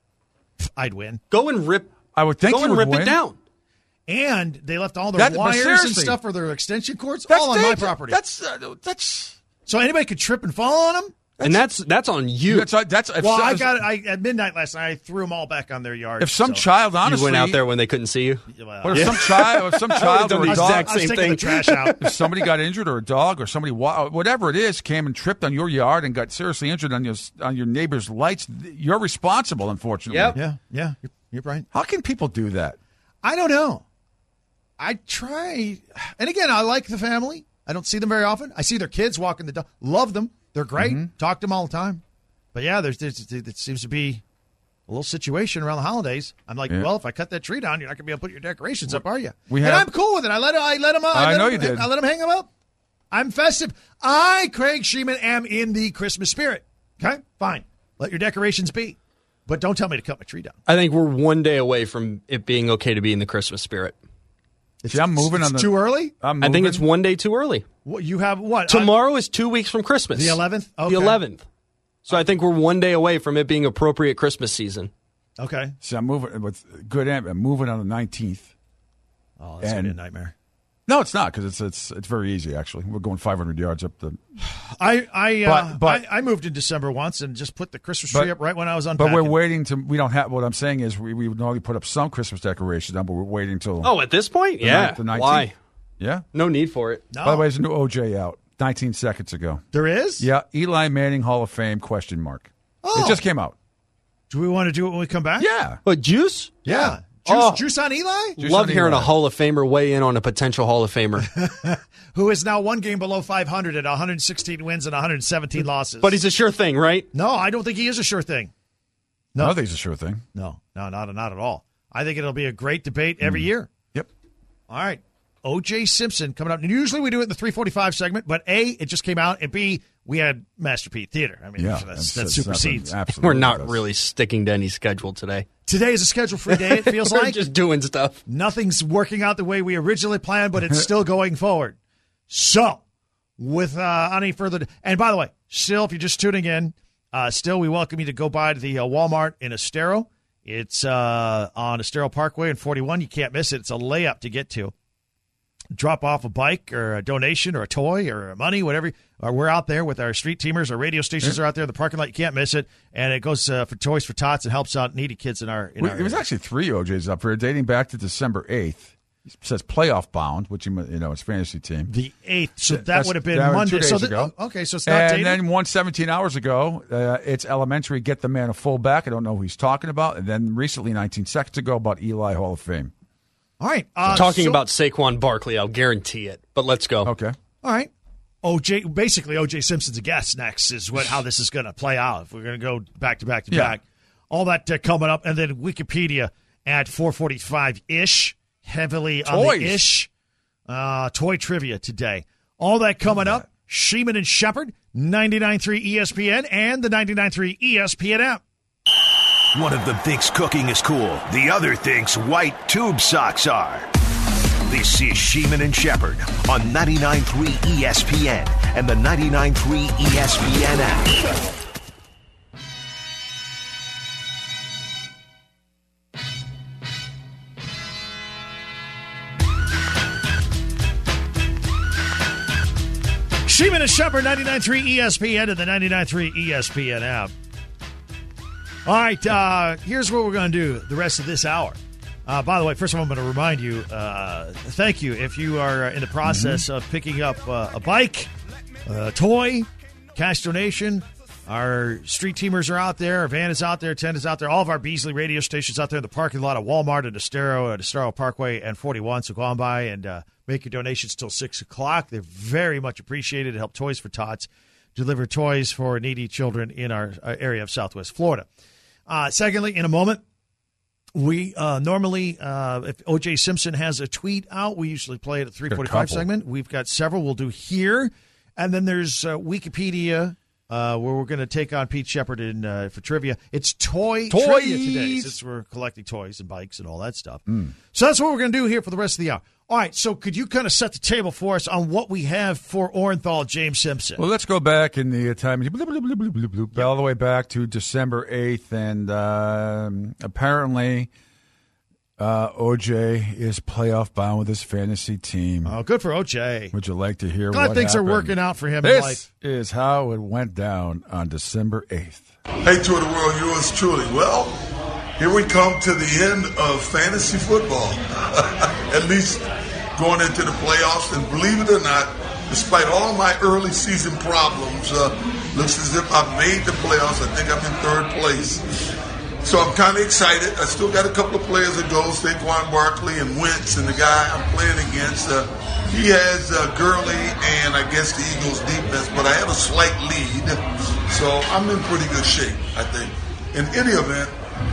Speaker 3: I'd win.
Speaker 5: Go and rip.
Speaker 4: I would think
Speaker 5: Go
Speaker 4: you
Speaker 5: and
Speaker 4: would
Speaker 5: rip
Speaker 4: win.
Speaker 5: it down.
Speaker 3: And they left all their
Speaker 4: That- but
Speaker 3: wires and
Speaker 4: seriously,
Speaker 3: stuff for their extension cords
Speaker 4: That's
Speaker 3: all on my
Speaker 4: dangerous.
Speaker 3: property.
Speaker 4: That's uh, that's
Speaker 3: So anybody could trip and fall on them?
Speaker 5: And that's that's on you.
Speaker 4: that's that's. If
Speaker 3: Well,
Speaker 4: so-
Speaker 3: I got it. I, at midnight last night, I threw them all back on their yard.
Speaker 4: If some
Speaker 3: so.
Speaker 4: child, honestly,
Speaker 5: you went out there when they couldn't see you.
Speaker 3: Well,
Speaker 4: What if some child, if some child
Speaker 5: done
Speaker 4: or
Speaker 5: the
Speaker 4: a dog,
Speaker 5: exact
Speaker 3: I was
Speaker 5: same
Speaker 3: taking
Speaker 5: thing.
Speaker 3: the trash out.
Speaker 4: if somebody got injured or a dog or somebody, wa- whatever it is, came and tripped on your yard and got seriously injured on your on your neighbor's lights, you're responsible. Unfortunately,
Speaker 5: Yep.
Speaker 3: Yeah, yeah, you're, you're right.
Speaker 4: How can people do that?
Speaker 3: I don't know. I try, and again, I like the family. I don't see them very often. I see their kids walking the dog. Love them. They're great.
Speaker 4: Mm-hmm.
Speaker 3: Talk to them all the time. But yeah, there's, there's there seems to be a little situation around the holidays. I'm like,
Speaker 4: Yeah.
Speaker 3: well, if I cut that tree down, you're not going to be able to put your decorations up, are you?
Speaker 4: We
Speaker 3: and
Speaker 4: have-
Speaker 3: I'm cool with it. I let I let them. I,
Speaker 4: I
Speaker 3: let
Speaker 4: know
Speaker 3: them,
Speaker 4: you did.
Speaker 3: I let them hang them up. I'm festive. I, Craig Sheeman, am in the Christmas spirit. Okay, fine. Let your decorations be, but don't tell me to cut my tree down.
Speaker 5: I think we're one day away from it being okay to be in the Christmas spirit.
Speaker 4: See, I'm moving
Speaker 3: it's
Speaker 4: on the.
Speaker 3: too early.
Speaker 4: I'm
Speaker 5: I think
Speaker 4: moving.
Speaker 5: it's one day too early.
Speaker 3: What, you have what
Speaker 5: Tomorrow is two weeks from Christmas.
Speaker 3: The eleventh? Okay.
Speaker 5: The eleventh. So I think we're one day away from it being appropriate Christmas season.
Speaker 3: Uh, okay.
Speaker 4: See, I'm moving with good. am- I'm moving on the nineteenth.
Speaker 3: Oh, that's gonna be a
Speaker 4: And-
Speaker 3: nightmare.
Speaker 4: No, it's not because it's it's it's very easy actually. We're going five hundred yards up the.
Speaker 3: I I, uh,
Speaker 4: But- but-
Speaker 3: I I moved in December once and just put the Christmas
Speaker 4: But-
Speaker 3: tree up right when I was
Speaker 4: But
Speaker 3: unpacking.
Speaker 4: we're waiting to. We don't have. What I'm saying is we we would normally put up some Christmas decorations, but we're waiting till.
Speaker 5: Oh, at this point?
Speaker 4: the
Speaker 5: Yeah.
Speaker 4: ninth- the nineteenth.
Speaker 5: Why?
Speaker 4: Yeah.
Speaker 5: No need for it.
Speaker 3: No,
Speaker 4: By the way, there's a new O J out nineteen seconds ago.
Speaker 3: there is.
Speaker 4: Yeah, Eli Manning Hall of Fame question mark.
Speaker 3: Oh.
Speaker 4: It just came out.
Speaker 3: Do we want to do it when we come back?
Speaker 4: Yeah.
Speaker 5: But Juice?
Speaker 3: Yeah. Juice,
Speaker 5: Oh.
Speaker 3: Juice on Eli,
Speaker 4: Juice
Speaker 5: Love
Speaker 4: on
Speaker 5: hearing
Speaker 4: Eli.
Speaker 5: a Hall of Famer weigh in on a potential Hall of Famer.
Speaker 3: who is now one game below five hundred at one hundred sixteen wins and one hundred seventeen losses.
Speaker 5: But he's a sure thing, right?
Speaker 3: no, I don't think he is a sure thing.
Speaker 4: No, I don't think it's a sure thing.
Speaker 3: No, no, not not at all. I think it'll be a great debate every year.
Speaker 4: Yep.
Speaker 3: All right. O J Simpson coming up. And usually we do it in the three forty-five segment, but A, it just came out, and B, we had Master Pete Theater. I mean,
Speaker 4: Yeah.
Speaker 3: that's, that
Speaker 4: that's
Speaker 3: supersedes.
Speaker 4: nothing- Absolutely.
Speaker 5: We're not
Speaker 4: does.
Speaker 5: really sticking to any schedule today.
Speaker 3: Today is a schedule-free day, it feels
Speaker 5: We're
Speaker 3: like.
Speaker 5: just doing stuff.
Speaker 3: Nothing's working out the way we originally planned, but it's still going forward. So, with uh, any further, and by the way, still, if you're just tuning in, uh, still we welcome you to go by to the uh, Walmart in Estero. It's uh, on Estero Parkway in forty-one. You can't miss it. It's a layup to get to. Drop off a bike or a donation or a toy or money, whatever. Or we're out there with our street teamers. Our radio stations are out there in the parking lot. You can't miss it. And it goes uh, for Toys for Tots and helps out needy kids in our. In
Speaker 4: We-
Speaker 3: our
Speaker 4: It was
Speaker 3: area.
Speaker 4: actually three O Js up here, dating back to December eighth. It says playoff bound, which you you know, it's fantasy team.
Speaker 3: The eighth, so that
Speaker 4: That's-
Speaker 3: would have been
Speaker 4: that was
Speaker 3: Monday.
Speaker 4: two
Speaker 3: so
Speaker 4: days
Speaker 3: the-
Speaker 4: ago.
Speaker 3: okay, so it's not
Speaker 4: And
Speaker 3: dated.
Speaker 4: then one seventeen hours ago, uh, it's elementary. Get the man a fullback. I don't know who he's talking about. And then recently, nineteen seconds ago, about Eli Hall of Fame.
Speaker 3: All right, uh,
Speaker 5: Talking
Speaker 3: so-
Speaker 5: about Saquon Barkley, I'll guarantee it. But let's go.
Speaker 4: Okay.
Speaker 3: all right. O J, basically O J Simpson's a guest next is what how this is going to play out. If we're going to go back to back to
Speaker 4: Yeah.
Speaker 3: back, all that uh, coming up, and then Wikipedia at four forty-five ish, heavily on
Speaker 4: Toys.
Speaker 3: the ish. Uh, toy trivia today. All that coming up. Sheeman and Shepherd, ninety-nine point three E S P N and the ninety-nine point three E S P N app.
Speaker 1: One of them thinks cooking is cool. The other thinks white tube socks are. This is Sheeman and Shepherd on ninety-nine point three E S P N and the ninety-nine point three E S P N app.
Speaker 3: Sheeman and Shepherd, ninety-nine point three E S P N and the ninety-nine point three E S P N app. All right, uh, here's what we're going to do the rest of this hour. Uh, by the way, first of all, I'm going to remind you, uh, thank you if you are in the process of picking up uh, a bike, a toy, cash donation. Our street teamers are out there. Our van is out there. Tent is out there. All of our Beasley radio stations out there in the parking lot of Walmart at Estero, at Estero Parkway and forty-one. So go on by and uh, make your donations till six o'clock. They're very much appreciated to help Toys for Tots deliver toys for needy children in our uh, area of Southwest Florida. Uh, secondly, in a moment, we uh, normally, uh, if O J Simpson has a tweet out, we usually play it at three forty-five
Speaker 4: couple.
Speaker 3: segment. We've got several we'll do here. And then there's uh, Wikipedia, uh, where we're going to take on Pete Shepherd in, uh, for trivia. It's toy
Speaker 4: Toys!
Speaker 3: trivia today, since we're collecting toys and bikes and all that stuff. So that's what we're going to do here for the rest of the hour. All right, so could you kind of set the table for us on what we have for Orenthal, James Simpson?
Speaker 4: Well, let's go back in the time, bloop, bloop, bloop, bloop, bloop, bloop, all the way back to December eighth, and um, apparently uh, O J is playoff bound with his fantasy team.
Speaker 3: Oh, good for O J.
Speaker 4: Would you like to hear
Speaker 3: Glad
Speaker 4: what
Speaker 3: things
Speaker 4: happened?
Speaker 3: are working out for him
Speaker 4: this
Speaker 3: in life.
Speaker 4: This is how it went down on December eighth.
Speaker 7: Hey, to the world, yours truly. Well, here we come to the end of fantasy football. At least going into the playoffs, and believe it or not, despite all my early season problems, uh, looks as if I've made the playoffs. I think I'm in third place. So I'm kind of excited. I still got a couple of players that go, Saquon Barkley and Wentz, and the guy I'm playing against, uh, he has uh, Gurley and I guess the Eagles defense, but I have a slight lead. So I'm in pretty good shape, I think. In any event,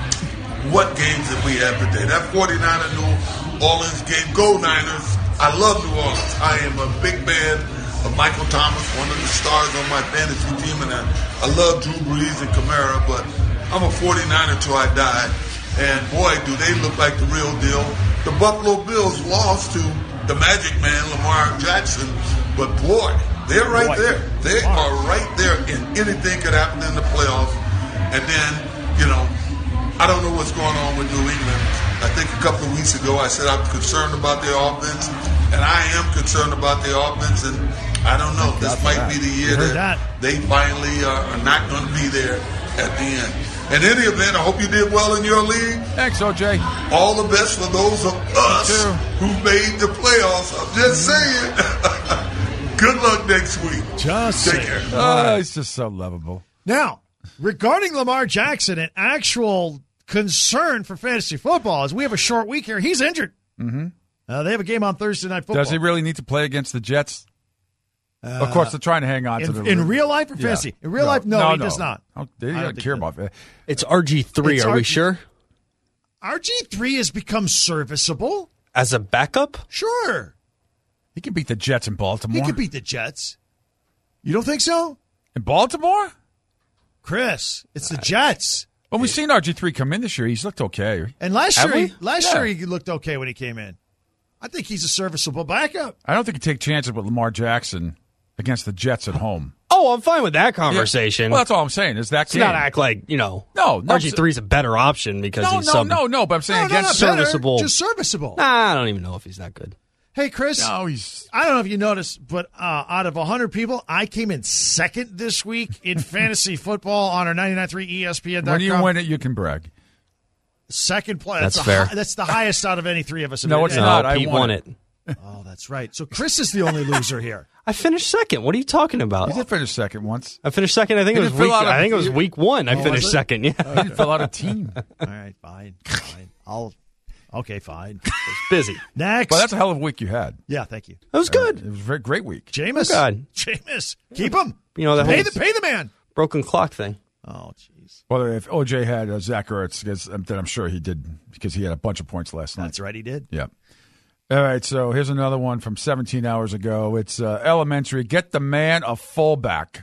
Speaker 7: what games did we have today? That forty-niner New Orleans game, go Niners. I love New Orleans. I am a big fan of Michael Thomas, one of the stars on my fantasy team, and I, I love Drew Brees and Kamara, but I'm a forty-niner till I die. And boy, do they look like the real deal. The Buffalo Bills lost to the Magic Man, Lamar Jackson, but boy, they're right
Speaker 3: Boy,
Speaker 7: there. They are right there, and anything could happen in the playoffs. And then, you know, I don't know what's going on with New England. I think a couple of weeks ago I said I'm concerned about their offense, and I am concerned about their offense, and I don't know. This might be the year that,
Speaker 3: that
Speaker 7: they finally are, are not going to be there at the end. In any event, I hope you did well in your league.
Speaker 4: Thanks, O J.
Speaker 7: All the best for those of us
Speaker 4: too.
Speaker 7: who made the playoffs. I'm just saying. Good luck next week.
Speaker 3: Just
Speaker 7: Take
Speaker 3: saying.
Speaker 7: care.
Speaker 4: Oh, he's just so lovable.
Speaker 3: Now, regarding Lamar Jackson, an actual concern for fantasy football is we have a short week here. He's injured.
Speaker 4: Mm-hmm.
Speaker 3: Uh, they have a game on Thursday Night Football.
Speaker 4: Does he really need to play against the Jets? Uh, of course, they're trying to hang on
Speaker 3: in,
Speaker 4: to the
Speaker 3: in real life or
Speaker 4: Yeah.
Speaker 3: fantasy? In real
Speaker 4: no,
Speaker 3: life, no,
Speaker 4: no
Speaker 3: he
Speaker 4: no.
Speaker 3: does not.
Speaker 4: Oh, they
Speaker 3: I
Speaker 4: don't,
Speaker 3: don't think
Speaker 4: care
Speaker 3: he
Speaker 4: about it.
Speaker 5: It's R G three,
Speaker 3: It's
Speaker 5: are
Speaker 3: R
Speaker 5: we
Speaker 3: G
Speaker 5: sure?
Speaker 3: R G three has become serviceable.
Speaker 5: As a backup?
Speaker 3: Sure.
Speaker 4: He can beat the Jets in Baltimore.
Speaker 3: He could beat the Jets. You don't think so?
Speaker 4: in Baltimore.
Speaker 3: Chris, it's the Jets.
Speaker 4: Well, we've seen R G three come in this year. He's looked okay.
Speaker 3: And last
Speaker 4: Have
Speaker 3: year,
Speaker 4: we?
Speaker 3: he, last
Speaker 4: Yeah.
Speaker 3: year he looked okay when he came in. I think he's a serviceable backup.
Speaker 4: I don't think you take chances with Lamar Jackson against the Jets at home.
Speaker 5: Oh, I'm fine with that conversation.
Speaker 4: Well, that's all I'm saying. Is that
Speaker 5: Let's
Speaker 4: game?
Speaker 5: not act like, you know,
Speaker 4: No, no,
Speaker 5: R G three is a better option because
Speaker 4: No,
Speaker 5: he's
Speaker 4: no,
Speaker 5: sub-
Speaker 4: no, no. But I'm saying
Speaker 3: No, no,
Speaker 4: against
Speaker 3: not better,
Speaker 5: serviceable.
Speaker 3: just serviceable.
Speaker 5: Nah, I don't even know if he's that good.
Speaker 3: Hey, Chris.
Speaker 4: No, he's.
Speaker 3: I don't know if you noticed, but uh, out of one hundred people, I came in second this week in fantasy football on our ninety-nine point three E S P N dot com.
Speaker 4: When you win it, you can brag.
Speaker 3: Second place.
Speaker 5: That's
Speaker 3: the
Speaker 5: fair.
Speaker 3: hi- that's the highest out of any three of us.
Speaker 4: No, it's
Speaker 3: And-
Speaker 4: not.
Speaker 5: No,
Speaker 4: I
Speaker 5: Pete
Speaker 4: won
Speaker 5: won
Speaker 4: it.
Speaker 5: it.
Speaker 3: Oh, that's right. So Chris is the only loser here.
Speaker 5: I finished second. What are you talking about?
Speaker 4: You did finish second once.
Speaker 5: I finished second. I think
Speaker 4: You
Speaker 5: it was
Speaker 4: didn't fill
Speaker 5: week.
Speaker 4: out a-
Speaker 5: I think it was
Speaker 4: you-
Speaker 5: week one. I
Speaker 3: Oh,
Speaker 5: finished
Speaker 3: was it?
Speaker 5: second. Yeah,
Speaker 4: You didn't fill out a team.
Speaker 3: All right, fine, fine. I'll. Okay, fine.
Speaker 5: busy.
Speaker 3: Next.
Speaker 4: Well, that's a hell of a week you had.
Speaker 3: yeah, thank you,
Speaker 5: That was good.
Speaker 4: It was a very great week.
Speaker 3: Jameis.
Speaker 5: Oh, God.
Speaker 3: Jameis, keep him.
Speaker 5: You know that
Speaker 3: Pay
Speaker 5: whole
Speaker 3: the pay the man.
Speaker 5: broken clock thing.
Speaker 3: Oh, jeez.
Speaker 4: Well, if O J had uh, Zach Ertz, because- um, then I'm sure he did because he had a bunch of points last night.
Speaker 3: That's right. He did.
Speaker 4: Yeah. All right, so here's another one from seventeen hours ago. It's uh, elementary. Get the man a fullback.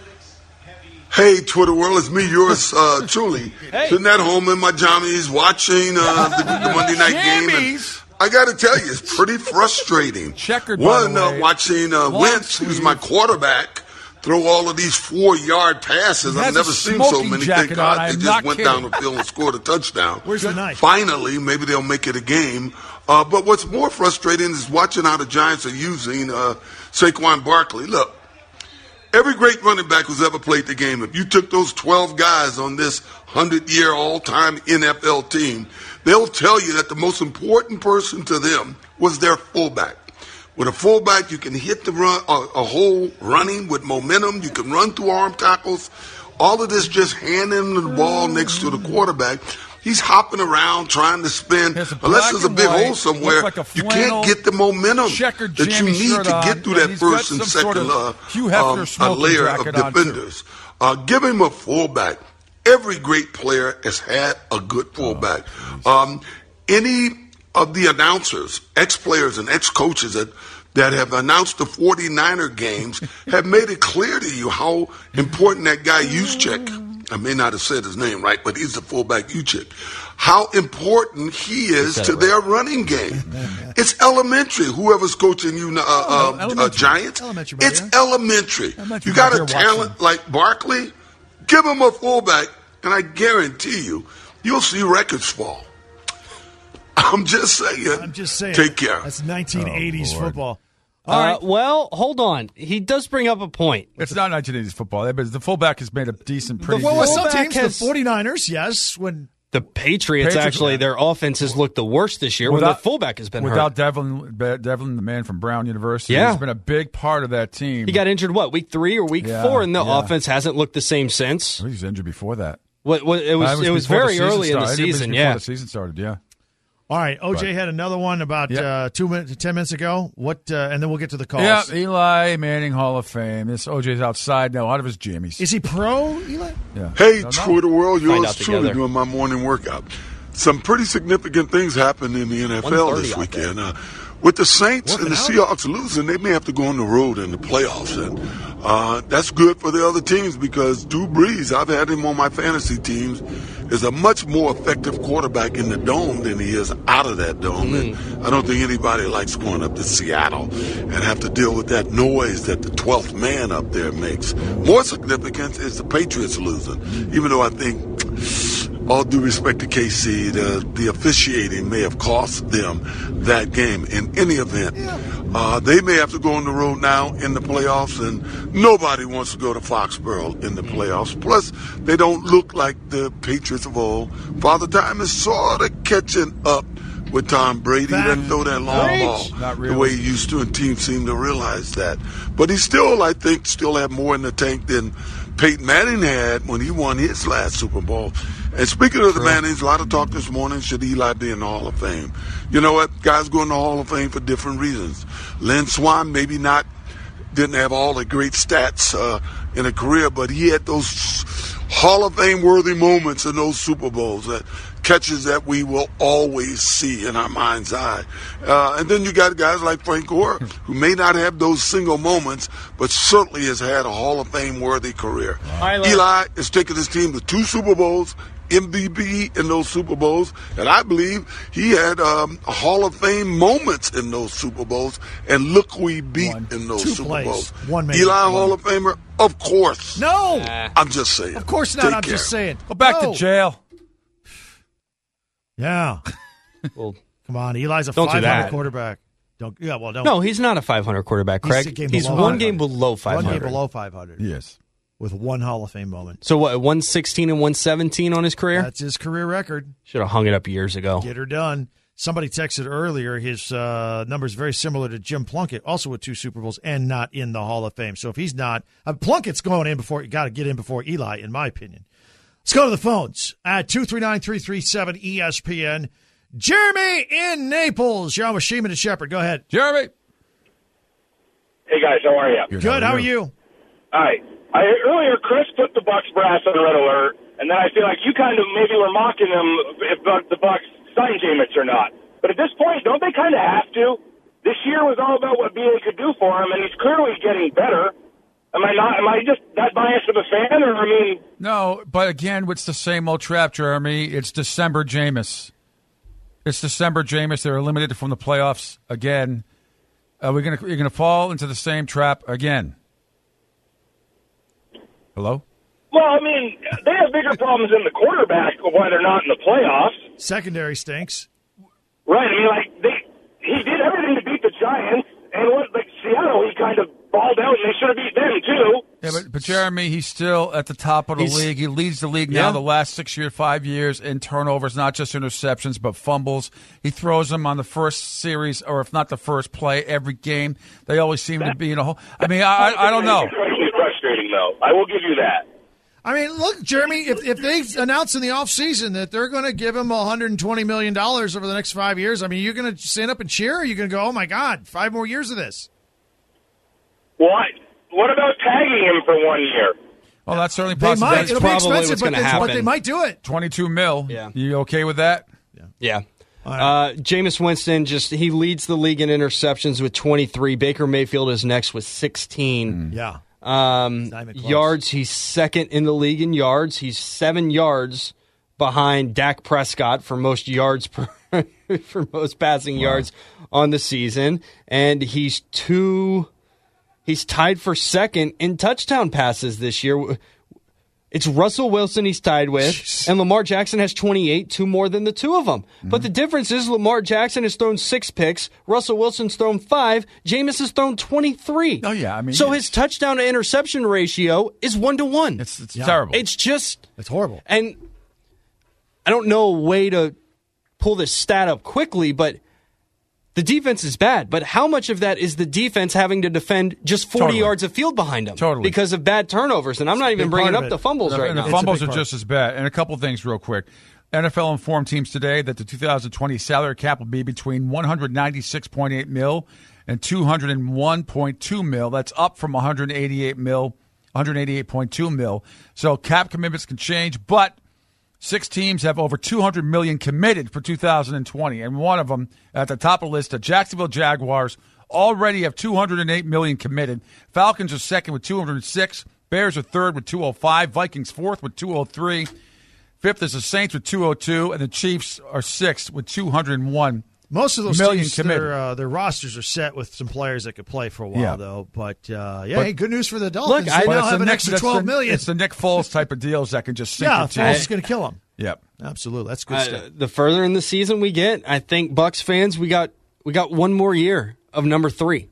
Speaker 7: Hey, Twitter world, it's me, yours uh, truly. Sitting at home in my jammies watching uh, the, the Monday night game. And
Speaker 4: Jammies?
Speaker 7: I got to tell you, it's pretty frustrating.
Speaker 4: Checkered, by
Speaker 7: One,
Speaker 4: the
Speaker 7: uh,
Speaker 4: way.
Speaker 7: watching uh,
Speaker 4: Long
Speaker 7: Wentz, who's
Speaker 4: sleeve.
Speaker 7: my quarterback, throw all of these four-yard passes.
Speaker 4: He
Speaker 7: I've
Speaker 4: has a
Speaker 7: never seen so
Speaker 4: smoking
Speaker 7: many.
Speaker 4: jacket
Speaker 7: Thank God
Speaker 4: on.
Speaker 7: they
Speaker 4: I'm
Speaker 7: just
Speaker 4: not
Speaker 7: went
Speaker 4: kidding.
Speaker 7: down the field and scored a touchdown.
Speaker 3: Where's the knife?
Speaker 7: Finally, maybe they'll make it a game. Uh, but what's more frustrating is watching how the Giants are using uh, Saquon Barkley. Look, every great running back who's ever played the game, if you took those twelve guys on this hundred-year all-time N F L team, they'll tell you that the most important person to them was their fullback. With a fullback, you can hit the run, a, a hole running with momentum. You can run through arm tackles. All of this just handing the ball next to the quarterback. He's hopping around trying to spin.
Speaker 4: Has a
Speaker 7: Unless
Speaker 4: black
Speaker 7: there's a
Speaker 4: and
Speaker 7: big
Speaker 4: white,
Speaker 7: hole somewhere,
Speaker 4: looks like a
Speaker 7: you
Speaker 4: flannel
Speaker 7: can't get the momentum
Speaker 4: checkered
Speaker 7: that you
Speaker 4: jammy
Speaker 7: need
Speaker 4: shirt
Speaker 7: to
Speaker 4: on,
Speaker 7: get through
Speaker 4: and
Speaker 7: that
Speaker 4: he's got
Speaker 7: first and
Speaker 4: some sort
Speaker 7: second
Speaker 4: of
Speaker 7: uh,
Speaker 4: Hugh Hefner
Speaker 7: um, a
Speaker 4: smoking
Speaker 7: layer of
Speaker 4: jacket on, too.
Speaker 7: defenders. Uh, give him a fullback. Every great player has had a good fullback. Um, any of the announcers, ex-players and ex-coaches that that have announced the forty-niner games have made it clear to you how important that guy Juszczyk I may not have said his name right, but he's the fullback Uchik. How important he is to their running game. It's elementary. Whoever's coaching you, uh,
Speaker 3: oh,
Speaker 7: uh, uh, Giants,
Speaker 3: elementary,
Speaker 7: it's elementary.
Speaker 3: elementary.
Speaker 7: You got a
Speaker 3: Watching.
Speaker 7: talent like Barkley, give him a fullback, and I guarantee you, you'll see records fall. I'm just saying.
Speaker 3: I'm just saying.
Speaker 7: Take care.
Speaker 3: That's nineteen eighties
Speaker 4: Oh, Lord.
Speaker 3: football.
Speaker 5: Uh,
Speaker 3: All right.
Speaker 5: well, hold on. He does bring up a point.
Speaker 4: It's not nineteen eighties football. But the fullback has made a decent, pretty
Speaker 3: Well, with
Speaker 4: decent.
Speaker 3: some
Speaker 5: fullback
Speaker 3: teams,
Speaker 5: has-
Speaker 3: the 49ers, yes, when
Speaker 5: The Patriots,
Speaker 4: Patriots,
Speaker 5: actually,
Speaker 4: yeah.
Speaker 5: their offense has looked the worst this year when
Speaker 4: Without-
Speaker 5: the fullback has been
Speaker 4: Without
Speaker 5: hurt.
Speaker 4: Devlin, Devlin, the man from Brown University,
Speaker 5: Yeah.
Speaker 4: he's been a big part of that team.
Speaker 5: He got injured, what, week three or week
Speaker 4: Yeah,
Speaker 5: four, and the
Speaker 4: yeah.
Speaker 5: offense hasn't looked the same since.
Speaker 4: He was injured before that.
Speaker 5: What, what, it was,
Speaker 4: Uh,
Speaker 5: it was
Speaker 4: before the
Speaker 5: very
Speaker 4: season
Speaker 5: early in the
Speaker 4: started. It was
Speaker 5: season,
Speaker 4: before
Speaker 5: yeah.
Speaker 4: the season started, yeah.
Speaker 3: All right, O J
Speaker 4: Right.
Speaker 3: had another one about
Speaker 4: Yeah.
Speaker 3: uh, two minutes, ten minutes ago. What? Uh, and then we'll get to the calls.
Speaker 4: Yeah, Eli Manning, Hall of Fame. This O J's outside now, out of his jammies.
Speaker 3: Is he pro, Eli?
Speaker 4: Yeah.
Speaker 7: Hey,
Speaker 4: Don't
Speaker 7: True
Speaker 4: know.
Speaker 7: to the World,
Speaker 5: Find
Speaker 7: yours
Speaker 5: out
Speaker 7: truly
Speaker 5: together.
Speaker 7: doing my morning workout. Some pretty significant things happened in the N F L this
Speaker 5: one thirty out
Speaker 7: weekend. Uh, with the Saints
Speaker 3: Working
Speaker 7: and the
Speaker 3: out?
Speaker 7: Seahawks losing, they may have to go on the road in the playoffs. And uh, that's good for the other teams because Drew Brees, I've had him on my fantasy teams, is a much more effective quarterback in the dome than he is out of that dome. And I don't think anybody likes going up to Seattle and have to deal with that noise that the twelfth man up there makes. More significant is the Patriots losing, even though I think, all due respect to K C, the, the officiating may have cost them that game. In any event, uh, they may have to go on the road now in the playoffs, and nobody wants to go to Foxborough in the playoffs. Plus, they don't look like the Patriots of old. Father Time is sort of catching up with Tom Brady. He doesn't throw that long
Speaker 3: Preach.
Speaker 7: ball
Speaker 4: Not
Speaker 7: the
Speaker 4: really.
Speaker 7: way he used to, and teams seem to realize that. But he still, I think, still have more in the tank than Peyton Manning had when he won his last Super Bowl. And speaking of the Mannings, a lot of talk this morning, should Eli be in the Hall of Fame? You know what? Guys go in the Hall of Fame for different reasons. Lynn Swann, maybe not, didn't have all the great stats uh, in a career, but he had those Hall of Fame worthy moments in those Super Bowls, that catches that we will always see in our mind's eye. Uh, and then you got guys like Frank Gore, who may not have those single moments, but certainly has had a Hall of Fame worthy career.
Speaker 5: Wow.
Speaker 7: Eli has taken his team to two Super Bowls, M V P in those Super Bowls, and I believe he had um, Hall of Fame moments in those Super Bowls, and look who he beat
Speaker 3: One.
Speaker 7: in those
Speaker 3: Two
Speaker 7: Super
Speaker 3: plays.
Speaker 7: Bowls.
Speaker 3: One maybe.
Speaker 7: Eli
Speaker 3: One.
Speaker 7: Hall of Famer? Of course.
Speaker 3: No,
Speaker 7: I'm just saying.
Speaker 3: of course not.
Speaker 7: Take
Speaker 3: I'm
Speaker 7: care.
Speaker 3: just saying.
Speaker 4: Go back
Speaker 3: No.
Speaker 4: to jail.
Speaker 3: Yeah,
Speaker 5: Well,
Speaker 3: come on. Eli's a
Speaker 5: Don't do
Speaker 3: five hundred
Speaker 5: that.
Speaker 3: quarterback. Don't. Yeah, well, don't.
Speaker 5: no, he's not a five hundred quarterback,
Speaker 3: He's
Speaker 5: Craig.
Speaker 3: a game
Speaker 5: He's
Speaker 3: below
Speaker 5: one
Speaker 3: five
Speaker 5: game
Speaker 3: hundred.
Speaker 5: below five
Speaker 3: One
Speaker 5: hundred.
Speaker 3: game below five hundred
Speaker 4: Yes.
Speaker 3: with one Hall of Fame moment.
Speaker 5: So what, one sixteen and one seventeen on his career?
Speaker 3: That's his career record.
Speaker 5: Should have hung it up years ago.
Speaker 3: Get her done. Somebody texted earlier his uh, number is very similar to Jim Plunkett, also with two Super Bowls and not in the Hall of Fame. So if he's not, uh, Plunkett's going in before, you got to get in before Eli, in my opinion. Let's go to the phones at two three nine, three three seven, E S P N. Jeremy in Naples. You're on with Sheeman and Shepard. Go ahead.
Speaker 4: Jeremy.
Speaker 8: Hey guys, how are you?
Speaker 3: Good. How are you?
Speaker 8: All right. I earlier Chris put the Bucks brass on red alert, and then I feel like you kind of maybe were mocking them if the Bucks signed Jameis or not. But at this point, don't they kind of have to? This year was all about what B A could do for him, and he's clearly getting better. Am I not? Am I just that biased of a fan, or I mean?
Speaker 4: No, but again, it's the same old trap, Jeremy. It's December Jameis. It's December Jameis. They're eliminated from the playoffs again. Are we gonna? You're gonna fall into the same trap again. Hello?
Speaker 8: Well, I mean, they have bigger problems than the quarterback of why they're not in the playoffs.
Speaker 3: Secondary stinks.
Speaker 8: Right. I mean, like they, he did everything to beat the Giants, and what like Seattle, he kind of balled out, and they should have beat them too.
Speaker 4: Yeah, but, but Jeremy, he's still at the top of the
Speaker 5: He's-
Speaker 4: league. He leads the league
Speaker 5: Yeah.
Speaker 4: now the last six years, five years in turnovers, not just interceptions, but fumbles. He throws them on the first series, or if not the first play, every game. They always seem to be in a hole. I mean, I, I, I don't know.
Speaker 8: It's incredibly frustrating, though. I will give you that.
Speaker 3: I mean, look, Jeremy, if, if they announce in the offseason that they're going to give him one hundred twenty million dollars over the next five years, I mean, you're going to stand up and cheer, or are you going to go, oh, my God, five more years of this?
Speaker 8: What? What about tagging him for one year?
Speaker 4: Well, that's certainly
Speaker 3: They
Speaker 4: possible.
Speaker 3: might.
Speaker 4: That's
Speaker 3: It'll be
Speaker 5: probably
Speaker 3: expensive,
Speaker 5: what's
Speaker 3: but
Speaker 5: gonna
Speaker 3: they, but
Speaker 5: happen.
Speaker 3: they might do it.
Speaker 4: twenty-two mil.
Speaker 5: Yeah.
Speaker 4: You okay with that?
Speaker 5: Yeah.
Speaker 3: right.
Speaker 5: Uh, Jameis Winston, just he leads the league in interceptions with twenty-three. Baker Mayfield is next with sixteen.
Speaker 3: Yeah.
Speaker 5: Um, yards, he's second in the league in yards. He's seven yards behind Dak Prescott for most yards per for most passing wow. yards on the season, and he's two. He's tied for second in touchdown passes this year. It's Russell Wilson he's tied with, Jeez. and Lamar Jackson has twenty-eight, two more than the two of them. Mm-hmm. But the difference is Lamar Jackson has thrown six picks, Russell Wilson's thrown five, Jameis has thrown twenty-three.
Speaker 4: Oh, yeah. I mean,
Speaker 5: so his touchdown to interception ratio is one to one.
Speaker 4: It's, it's yeah. terrible.
Speaker 5: It's just...
Speaker 3: It's horrible.
Speaker 5: And I don't know a way to pull this stat up quickly, but the defense is bad. But how much of that is the defense having to defend just forty totally. yards of field behind them?
Speaker 4: Totally.
Speaker 5: Because of bad turnovers. And I'm not even bringing up the fumbles
Speaker 4: and
Speaker 5: right
Speaker 4: and
Speaker 5: now.
Speaker 4: The fumbles are just as bad. And a couple things real quick. N F L informed teams today that the two thousand twenty salary cap will be between one hundred ninety-six point eight mil and two hundred one point two mil. That's up from one hundred eighty-eight mil, one hundred eighty-eight point two mil. So cap commitments can change, but six teams have over two hundred million dollars committed for two thousand twenty, and one of them at the top of the list, the Jacksonville Jaguars, already have two hundred eight million dollars committed. Falcons are second with two hundred six. Bears are third with two hundred five. Vikings fourth with two hundred three. Fifth is the Saints with two hundred two, and the Chiefs are sixth with two hundred one.
Speaker 3: Most of those
Speaker 4: million
Speaker 3: teams,
Speaker 4: committed.
Speaker 3: Their, uh, their rosters are set with some players that could play for a while,
Speaker 4: yeah.
Speaker 3: though. But, uh, yeah,
Speaker 4: but,
Speaker 3: hey, good news for the Dolphins.
Speaker 5: Look, I
Speaker 3: they now have an
Speaker 4: Nick,
Speaker 3: extra twelve million
Speaker 4: dollars. It's the Nick Foles type of deals that can just sink
Speaker 3: yeah,
Speaker 4: your team.
Speaker 3: Foles is going to kill them.
Speaker 4: Yep.
Speaker 3: Absolutely. That's good
Speaker 5: uh,
Speaker 3: stuff.
Speaker 5: The further in the season we get, I think Bucs fans, we got we got one more year of number three.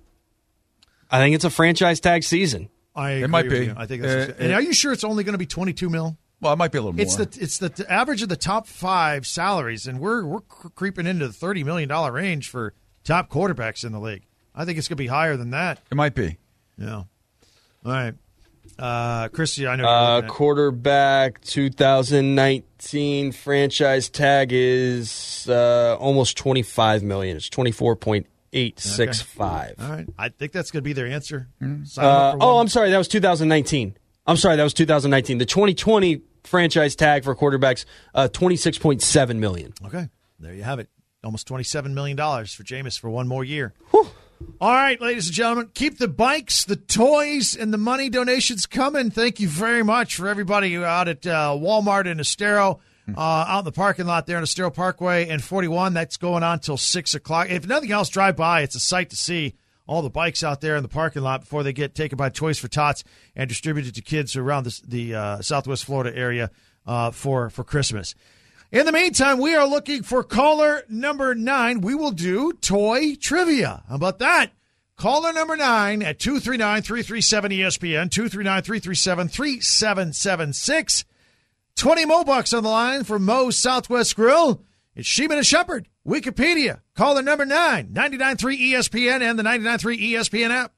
Speaker 5: I think it's a franchise tag season.
Speaker 3: I agree
Speaker 4: it might
Speaker 3: with
Speaker 4: be.
Speaker 3: You. I think that's
Speaker 4: uh,
Speaker 3: and are you sure it's only going to be twenty-two mil?
Speaker 4: Well, it might be a little more.
Speaker 3: It's the it's the average of the top five salaries, and we're we're creeping into the thirty million dollar range for top quarterbacks in the league. I think it's going to be higher than that.
Speaker 4: It might be.
Speaker 3: Yeah. All right. Uh, Christy, I know.
Speaker 5: Uh, quarterback two thousand nineteen franchise tag is uh, almost twenty-five million dollars. It's twenty-four point eight six five.
Speaker 3: Okay. All right. I think that's going to be their answer.
Speaker 5: Mm-hmm. Uh, oh, I'm sorry. That was two thousand nineteen. I'm sorry. That was two thousand nineteen. The twenty twenty franchise tag for quarterbacks, uh, twenty-six point seven million dollars.
Speaker 3: Okay. There you have it. Almost twenty-seven million dollars for Jameis for one more year.
Speaker 5: Whew.
Speaker 3: All right, ladies and gentlemen, keep the bikes, the toys, and the money donations coming. Thank you very much for everybody out at uh, Walmart in Estero, uh, out in the parking lot there on Estero Parkway and forty-one. That's going on till six o'clock. If nothing else, drive by. It's a sight to see all the bikes out there in the parking lot before they get taken by Toys for Tots and distributed to kids around this, the uh, Southwest Florida area uh, for, for Christmas. In the meantime, we are looking for caller number nine. We will do toy trivia. How about that? Caller number nine at two three nine, three three seven, E S P N, two three nine, three three seven, three seven seven six. twenty Mo bucks on the line from Moe's Southwest Grill. It's Sheeman and Shepherd. Wikipedia. Caller number nine, ninety-nine point three E S P N and the ninety-nine point three E S P N app.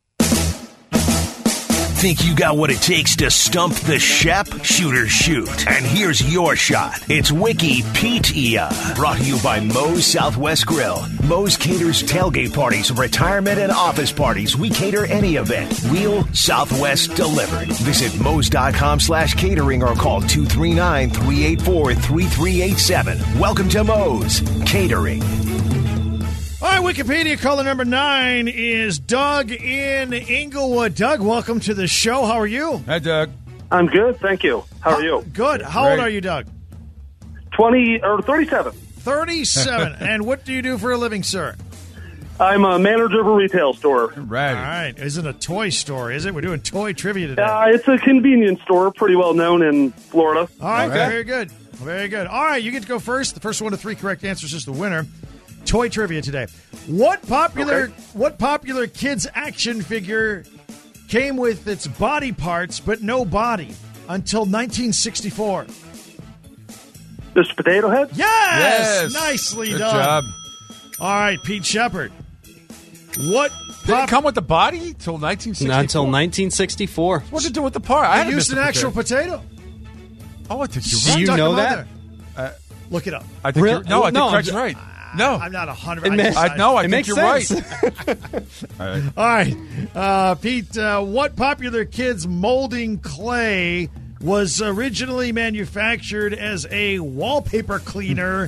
Speaker 1: Think you got what it takes to stump the Shep? Shoot or shoot. And here's your shot. It's Wikipedia. Brought to you by Moe's Southwest Grill. Moe's caters tailgate parties, retirement, and office parties. We cater any event. Wheel Southwest delivered. Visit Moe's.com slash catering or call two three nine, three eight four, three three eight seven. Welcome to Moe's Catering.
Speaker 3: All right, Wikipedia caller number nine is Doug in Inglewood. Doug, welcome to the show. How are you?
Speaker 4: Hi, Doug.
Speaker 9: I'm good, thank you. How are you?
Speaker 3: Good. How
Speaker 4: Great.
Speaker 3: old are you, Doug?
Speaker 9: twenty or thirty-seven.
Speaker 3: thirty-seven. And what do you do for a living, sir?
Speaker 9: I'm a manager of a retail store.
Speaker 4: Right.
Speaker 3: All right. Isn't a toy store, is it? We're doing toy trivia today.
Speaker 9: Uh, it's a convenience store, pretty well known in Florida.
Speaker 3: All right,
Speaker 4: All right.
Speaker 3: very good. Very good. All right, you get to go first. The first one to three correct answers is the winner. Toy trivia today. What popular
Speaker 9: Okay.
Speaker 3: what popular kids action figure came with its body parts but no body until nineteen sixty-four?
Speaker 9: Mister Potato Head?
Speaker 3: Yes!
Speaker 4: Yes.
Speaker 3: Nicely
Speaker 4: Good
Speaker 3: done.
Speaker 4: job.
Speaker 3: All right, Pete Shepard. What
Speaker 4: Did
Speaker 3: pop-
Speaker 4: it come with the body till nineteen sixty-four?
Speaker 5: Not until nineteen sixty-four.
Speaker 4: What's it do with the part? I
Speaker 3: They
Speaker 4: had
Speaker 3: used
Speaker 4: Mister
Speaker 3: an actual
Speaker 4: Potato.
Speaker 3: potato.
Speaker 4: Oh, I think you're
Speaker 5: Do
Speaker 4: right.
Speaker 5: you
Speaker 3: Stuck
Speaker 5: know
Speaker 3: them on
Speaker 5: that?
Speaker 3: there. Look it up.
Speaker 4: I think
Speaker 5: Real-
Speaker 4: you're, no, I think
Speaker 5: no,
Speaker 4: Craig's
Speaker 5: I'm-
Speaker 4: right. No,
Speaker 3: I'm not a hundred.
Speaker 5: It
Speaker 3: I
Speaker 5: ma-
Speaker 3: just-
Speaker 4: I know. I
Speaker 5: It
Speaker 4: think
Speaker 5: makes
Speaker 4: you're
Speaker 5: sense.
Speaker 4: right. All right.
Speaker 3: All right, uh, Pete. Uh, what popular kids molding clay was originally manufactured as a wallpaper cleaner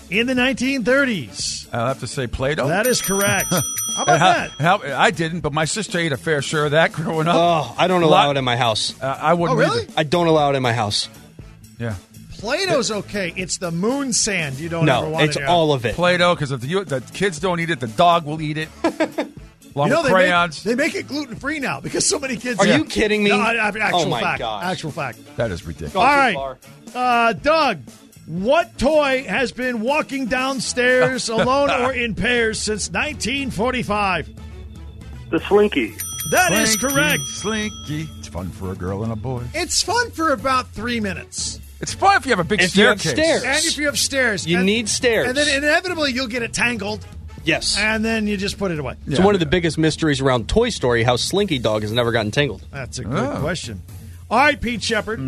Speaker 3: in the nineteen thirties.
Speaker 4: I'll have to say Play-Doh.
Speaker 3: That is correct. How about
Speaker 4: And how-
Speaker 3: that?
Speaker 4: how- I didn't, but my sister ate a fair share of that growing up.
Speaker 5: Oh, I don't allow it in my house.
Speaker 4: Uh, I wouldn't
Speaker 3: Oh, really?
Speaker 4: either.
Speaker 5: I don't allow it in my house.
Speaker 4: Yeah.
Speaker 3: Play-Doh's okay. It's the moon sand you don't ever
Speaker 5: No,
Speaker 3: want
Speaker 5: it's
Speaker 3: to do.
Speaker 5: all of it.
Speaker 4: Play-Doh, because if the, the kids don't eat it, the dog will eat it. Along
Speaker 3: You know,
Speaker 4: with
Speaker 3: they
Speaker 4: crayons.
Speaker 3: make, they make it gluten-free now because so many kids...
Speaker 5: Are
Speaker 3: Yeah.
Speaker 5: you kidding me?
Speaker 3: No, I, I, actual
Speaker 5: Oh, my
Speaker 3: fact.
Speaker 5: gosh.
Speaker 3: Actual fact.
Speaker 4: That is ridiculous.
Speaker 5: Gone
Speaker 3: All
Speaker 5: too
Speaker 3: right.
Speaker 5: far.
Speaker 3: Uh, Doug, what toy has been walking downstairs alone or in pairs since nineteen forty-five?
Speaker 9: The Slinky.
Speaker 3: That is
Speaker 4: Slinky,
Speaker 3: correct.
Speaker 4: Slinky. It's fun for a girl and a boy.
Speaker 3: It's fun for about three minutes.
Speaker 4: It's fun if you have a big
Speaker 5: If you have
Speaker 4: staircase.
Speaker 5: stairs.
Speaker 3: And if you have stairs.
Speaker 5: You
Speaker 3: and,
Speaker 5: need stairs.
Speaker 3: And then inevitably you'll get it tangled,
Speaker 5: Yes.
Speaker 3: and then you just put it away.
Speaker 5: It's one of the biggest mysteries around Toy Story, how Slinky Dog has never gotten tangled.
Speaker 3: That's a good
Speaker 4: Oh.
Speaker 3: question. All right, Pete Shepard.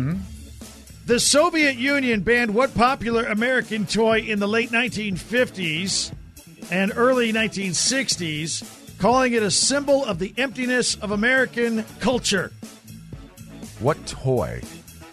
Speaker 3: The Soviet Union banned what popular American toy in the late nineteen fifties and early nineteen sixties, calling it a symbol of the emptiness of American culture?
Speaker 4: What toy?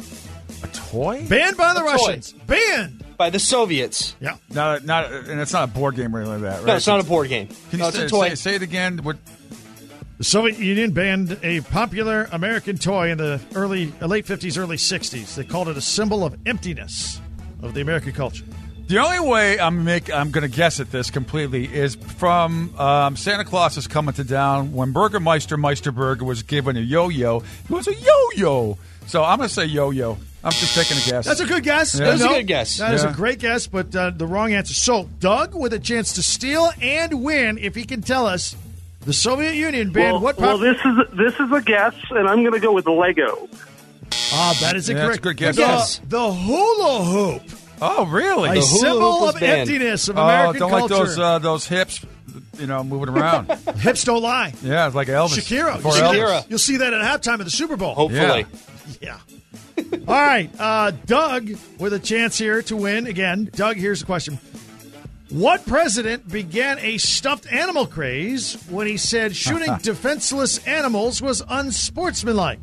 Speaker 4: A toy?
Speaker 3: Banned by the
Speaker 5: A toy.
Speaker 3: Russians. Banned.
Speaker 5: By the Soviets.
Speaker 3: Yeah.
Speaker 4: Not, not, and it's not a board game or anything like that, right?
Speaker 5: No, it's not a board game.
Speaker 4: Can
Speaker 5: no,
Speaker 4: you
Speaker 5: it's
Speaker 4: say,
Speaker 5: a toy.
Speaker 4: Say, say it again? What?
Speaker 3: The Soviet Union banned a popular American toy in the early, uh, late fifties, early sixties. They called it a symbol of emptiness of the American culture.
Speaker 4: The only way I'm make I'm going to guess at this completely is from um, Santa Claus is Coming to Town when Burgermeister Meisterburger was given a yo-yo. It was a yo-yo. So I'm going to say yo-yo. I'm just taking a guess.
Speaker 3: That's a good guess.
Speaker 4: Yeah.
Speaker 5: That's a
Speaker 3: No,
Speaker 5: good guess.
Speaker 3: That is
Speaker 4: Yeah.
Speaker 3: a great guess, but uh, the wrong answer. So, Doug with a chance to steal and win if he can tell us the Soviet Union banned
Speaker 9: Well,
Speaker 3: what
Speaker 9: well,
Speaker 3: pop-
Speaker 9: this is this is a guess, and I'm going to go with Lego.
Speaker 3: Ah, that is a
Speaker 4: Yeah, that's
Speaker 3: correct
Speaker 4: a good guess.
Speaker 3: The,
Speaker 5: Yes.
Speaker 3: the hula hoop,
Speaker 4: Oh, really?
Speaker 3: a
Speaker 5: The hula
Speaker 3: symbol
Speaker 5: hoop was
Speaker 3: of
Speaker 5: banned.
Speaker 3: emptiness of
Speaker 4: Oh,
Speaker 3: American
Speaker 4: don't
Speaker 3: culture.
Speaker 4: like those uh, those hips, you know, moving around.
Speaker 3: Hips don't lie.
Speaker 4: Yeah, it's like Elvis.
Speaker 3: Shakira.
Speaker 4: Before
Speaker 3: You'll see,
Speaker 4: Elvis.
Speaker 3: that, you'll see that at halftime of the Super Bowl.
Speaker 5: Hopefully.
Speaker 3: Yeah. All right, uh, Doug with a chance here to win again. Doug, here's the question. What president began a stuffed animal craze when he said shooting defenseless animals was unsportsmanlike?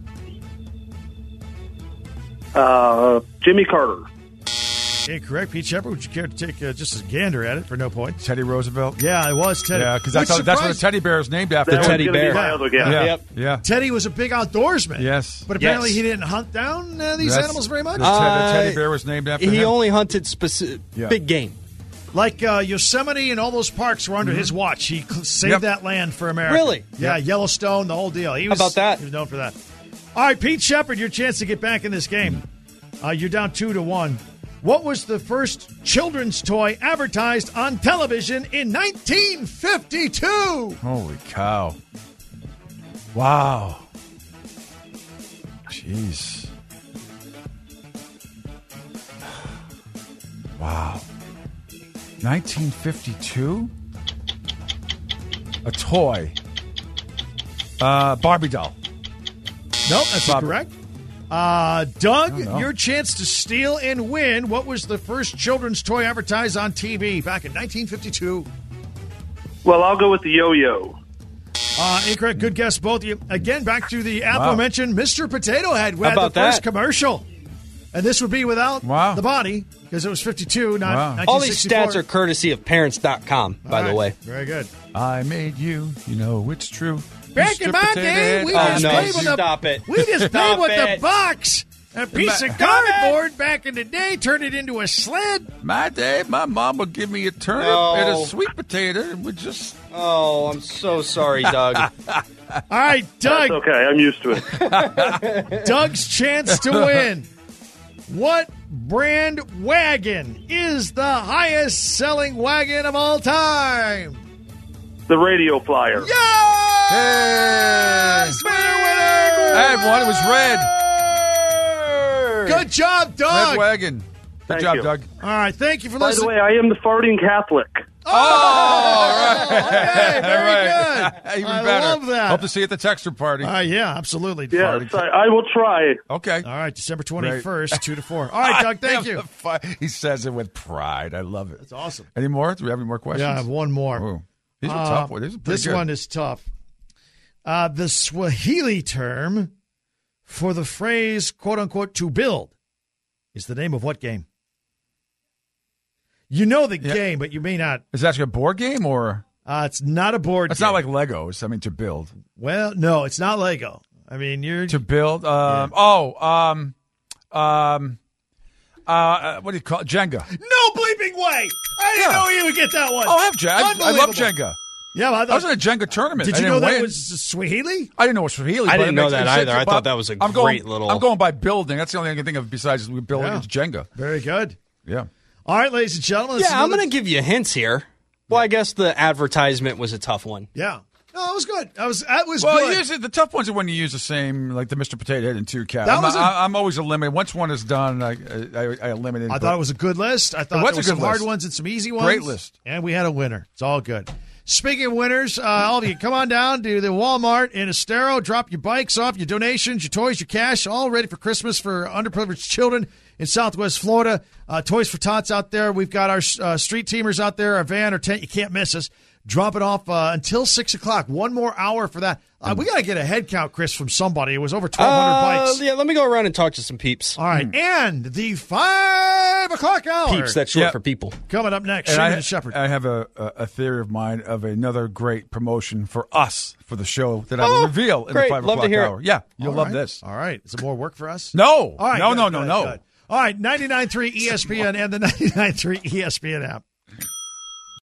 Speaker 9: Uh, Jimmy Carter.
Speaker 3: Incorrect. Pete Shepard, would you care to take uh, just a gander at it for no points?
Speaker 4: Teddy Roosevelt.
Speaker 3: Yeah, it was Teddy.
Speaker 4: Yeah, because that's,
Speaker 3: Which
Speaker 4: how- that's what a
Speaker 3: surprised-
Speaker 4: teddy bear is named after.
Speaker 9: That was
Speaker 5: Teddy
Speaker 9: gonna be
Speaker 5: bear.
Speaker 9: my other guess.
Speaker 4: Yeah,
Speaker 5: Yep.
Speaker 4: yeah.
Speaker 3: Teddy was a big outdoorsman.
Speaker 4: Yes.
Speaker 3: But apparently
Speaker 5: Yes.
Speaker 3: he didn't hunt down uh, these
Speaker 4: That's-
Speaker 3: animals very much.
Speaker 4: The, te- the
Speaker 5: Uh,
Speaker 4: teddy bear was named after
Speaker 5: He
Speaker 4: him.
Speaker 5: only hunted specific
Speaker 4: Yeah.
Speaker 5: big game.
Speaker 3: Like uh, Yosemite and all those parks were under his watch. He cl- saved
Speaker 4: Yep.
Speaker 3: that land for America.
Speaker 5: Really?
Speaker 3: Yeah, Yellowstone, the whole deal. He was,
Speaker 5: about that?
Speaker 3: He was known for that. All right, Pete Shepard, your chance to get back in this game. Uh, you're down two to one. What was the first children's toy advertised on television in nineteen fifty-two?
Speaker 4: Holy cow. Wow. Jeez. Wow. nineteen fifty-two? A toy. Uh, Barbie doll.
Speaker 3: Nope, that's
Speaker 4: Bob-
Speaker 3: incorrect. Uh, Doug,
Speaker 4: I don't know.
Speaker 3: your chance to steal and win. What was the first children's toy advertised on T V back in nineteen fifty-two?
Speaker 9: Well, I'll go with the yo-yo.
Speaker 3: Uh, incorrect. Good guess, both of you. Again, back to the
Speaker 4: Wow.
Speaker 3: aforementioned Mister Potato Head. We
Speaker 5: How
Speaker 3: had the
Speaker 5: about
Speaker 3: first
Speaker 5: that?
Speaker 3: commercial. And this would be without
Speaker 4: Wow.
Speaker 3: the body because it was fifty-two, not
Speaker 4: Wow.
Speaker 5: All these
Speaker 3: nineteen sixty-four.
Speaker 5: stats are courtesy of parents dot com, by
Speaker 3: All
Speaker 5: the
Speaker 3: right.
Speaker 5: way.
Speaker 3: Very good.
Speaker 4: I made you. You know it's true.
Speaker 3: Back
Speaker 4: Mister
Speaker 3: in my
Speaker 4: Potato
Speaker 3: day,
Speaker 4: Head.
Speaker 3: we
Speaker 5: Oh,
Speaker 3: just
Speaker 5: no.
Speaker 3: played with
Speaker 5: Stop
Speaker 3: a,
Speaker 5: it.
Speaker 3: We just played
Speaker 5: Stop
Speaker 3: with the
Speaker 5: it.
Speaker 3: box. A piece of
Speaker 5: Stop
Speaker 3: cardboard back in the day, turned it into a sled.
Speaker 4: My day, my mom would give me a turnip
Speaker 5: No.
Speaker 4: and a sweet potato and would just.
Speaker 5: Oh, I'm so sorry, Doug.
Speaker 3: All right, Doug.
Speaker 9: That's okay. I'm used to it.
Speaker 3: Doug's chance to win. What brand wagon is the highest selling wagon of all time?
Speaker 9: The radio flyer.
Speaker 3: Yes! Winner, winner!
Speaker 4: I had one. It was red.
Speaker 3: Good job,
Speaker 4: Red
Speaker 3: Doug.
Speaker 4: wagon. Good
Speaker 9: Thank
Speaker 4: job,
Speaker 9: you.
Speaker 4: Doug.
Speaker 3: All right, thank you for
Speaker 9: By the
Speaker 3: listening.
Speaker 9: way, I am the farting Catholic.
Speaker 3: Oh, okay, very
Speaker 4: All right.
Speaker 3: good.
Speaker 4: Even
Speaker 3: I
Speaker 4: better.
Speaker 3: love that.
Speaker 4: Hope to see you at the Texter party.
Speaker 3: Uh, yeah, absolutely.
Speaker 9: Yes,
Speaker 4: Farting.
Speaker 9: I, I will try.
Speaker 4: Okay.
Speaker 3: All right, December twenty-first, two to four. All right, Doug, thank you.
Speaker 4: He says it with pride. I love it.
Speaker 3: That's awesome.
Speaker 4: Any more? Do we have any more questions?
Speaker 3: Yeah, I have one more.
Speaker 4: Ooh. These are
Speaker 3: Uh,
Speaker 4: tough ones. These are pretty
Speaker 3: This
Speaker 4: good.
Speaker 3: one is tough. Uh, the Swahili term for the phrase, quote unquote, to build is the name of what game? You know the
Speaker 4: Yeah.
Speaker 3: game, but you may not.
Speaker 4: Is that actually a board game or?
Speaker 3: Uh, it's not a board
Speaker 4: It's
Speaker 3: game.
Speaker 4: not like Legos. I mean, to build.
Speaker 3: Well, no, it's not Lego. I mean, you're.
Speaker 4: To build. Um, Oh, um, um, uh, what do you call it? Jenga.
Speaker 3: No bleeping way! I didn't
Speaker 4: Yeah.
Speaker 3: know you would get that one.
Speaker 4: Oh, I have Jenga. I, I love
Speaker 3: Unbelievable.
Speaker 4: Jenga.
Speaker 3: Yeah, well, I, thought,
Speaker 4: I was in a Jenga tournament.
Speaker 3: Did
Speaker 4: I
Speaker 3: you
Speaker 4: didn't
Speaker 3: know that
Speaker 4: win.
Speaker 3: was Swahili?
Speaker 4: I didn't know it was Swahili.
Speaker 5: I
Speaker 4: but
Speaker 5: didn't
Speaker 4: it
Speaker 5: know
Speaker 4: makes
Speaker 5: that
Speaker 4: sense.
Speaker 5: either. I
Speaker 4: But
Speaker 5: thought that was a
Speaker 4: I'm going,
Speaker 5: great little-
Speaker 4: I'm going by building. That's the only thing I can think of besides we building.
Speaker 3: Yeah.
Speaker 4: It's Jenga.
Speaker 3: Very good.
Speaker 4: Yeah.
Speaker 3: All right, ladies and gentlemen. this is
Speaker 5: Yeah, I'm
Speaker 3: another-
Speaker 5: going to give you hints here. Well, I guess the advertisement was a tough one.
Speaker 3: Yeah. No, that was good. That was that was
Speaker 4: Well,
Speaker 3: good.
Speaker 4: usually the tough ones are when you use the same, like the Mister Potato Head and two cat.
Speaker 3: That
Speaker 4: I'm,
Speaker 3: was a-
Speaker 4: I, I'm always eliminated. Once one is done, I I, I eliminate.
Speaker 3: I
Speaker 4: but-
Speaker 3: thought it was a good list. I thought
Speaker 4: was
Speaker 3: there
Speaker 4: a
Speaker 3: were some
Speaker 4: good
Speaker 3: hard
Speaker 4: list.
Speaker 3: ones and some easy ones.
Speaker 4: Great list.
Speaker 3: And we had a winner. It's all good. Speaking of winners, uh, all of you, come on down to the Walmart in Estero. Drop your bikes off, your donations, your toys, your cash, all ready for Christmas for underprivileged children in Southwest Florida. Uh, Toys for Tots out there. We've got our uh, street teamers out there, our van or tent. You can't miss us. Drop it off uh, until six o'clock. One more hour for that. Uh, we got to get a head count, Chris, from somebody. It was over twelve hundred
Speaker 5: Uh,
Speaker 3: bikes.
Speaker 5: yeah, let me go around and talk to some peeps.
Speaker 3: All right. And the five o'clock hour.
Speaker 5: Peeps, that's short
Speaker 4: Yeah.
Speaker 5: for people.
Speaker 3: Coming up next,
Speaker 4: And
Speaker 3: Shimon
Speaker 4: I,
Speaker 3: and Shepard.
Speaker 4: I have a, a, a theory of mine of another great promotion for us for the show that I
Speaker 5: Oh,
Speaker 4: will reveal in
Speaker 5: great.
Speaker 4: the five
Speaker 5: Love to
Speaker 4: o'clock
Speaker 5: hear it.
Speaker 4: hour. Yeah, you'll
Speaker 3: All
Speaker 4: love
Speaker 3: right.
Speaker 4: this.
Speaker 3: All right. Is it more work for us?
Speaker 4: No,
Speaker 3: All right.
Speaker 4: no,
Speaker 3: good,
Speaker 4: no, no,
Speaker 3: good,
Speaker 4: no.
Speaker 3: good. All right. ninety-nine point three E S P N and the ninety-nine point three E S P N app.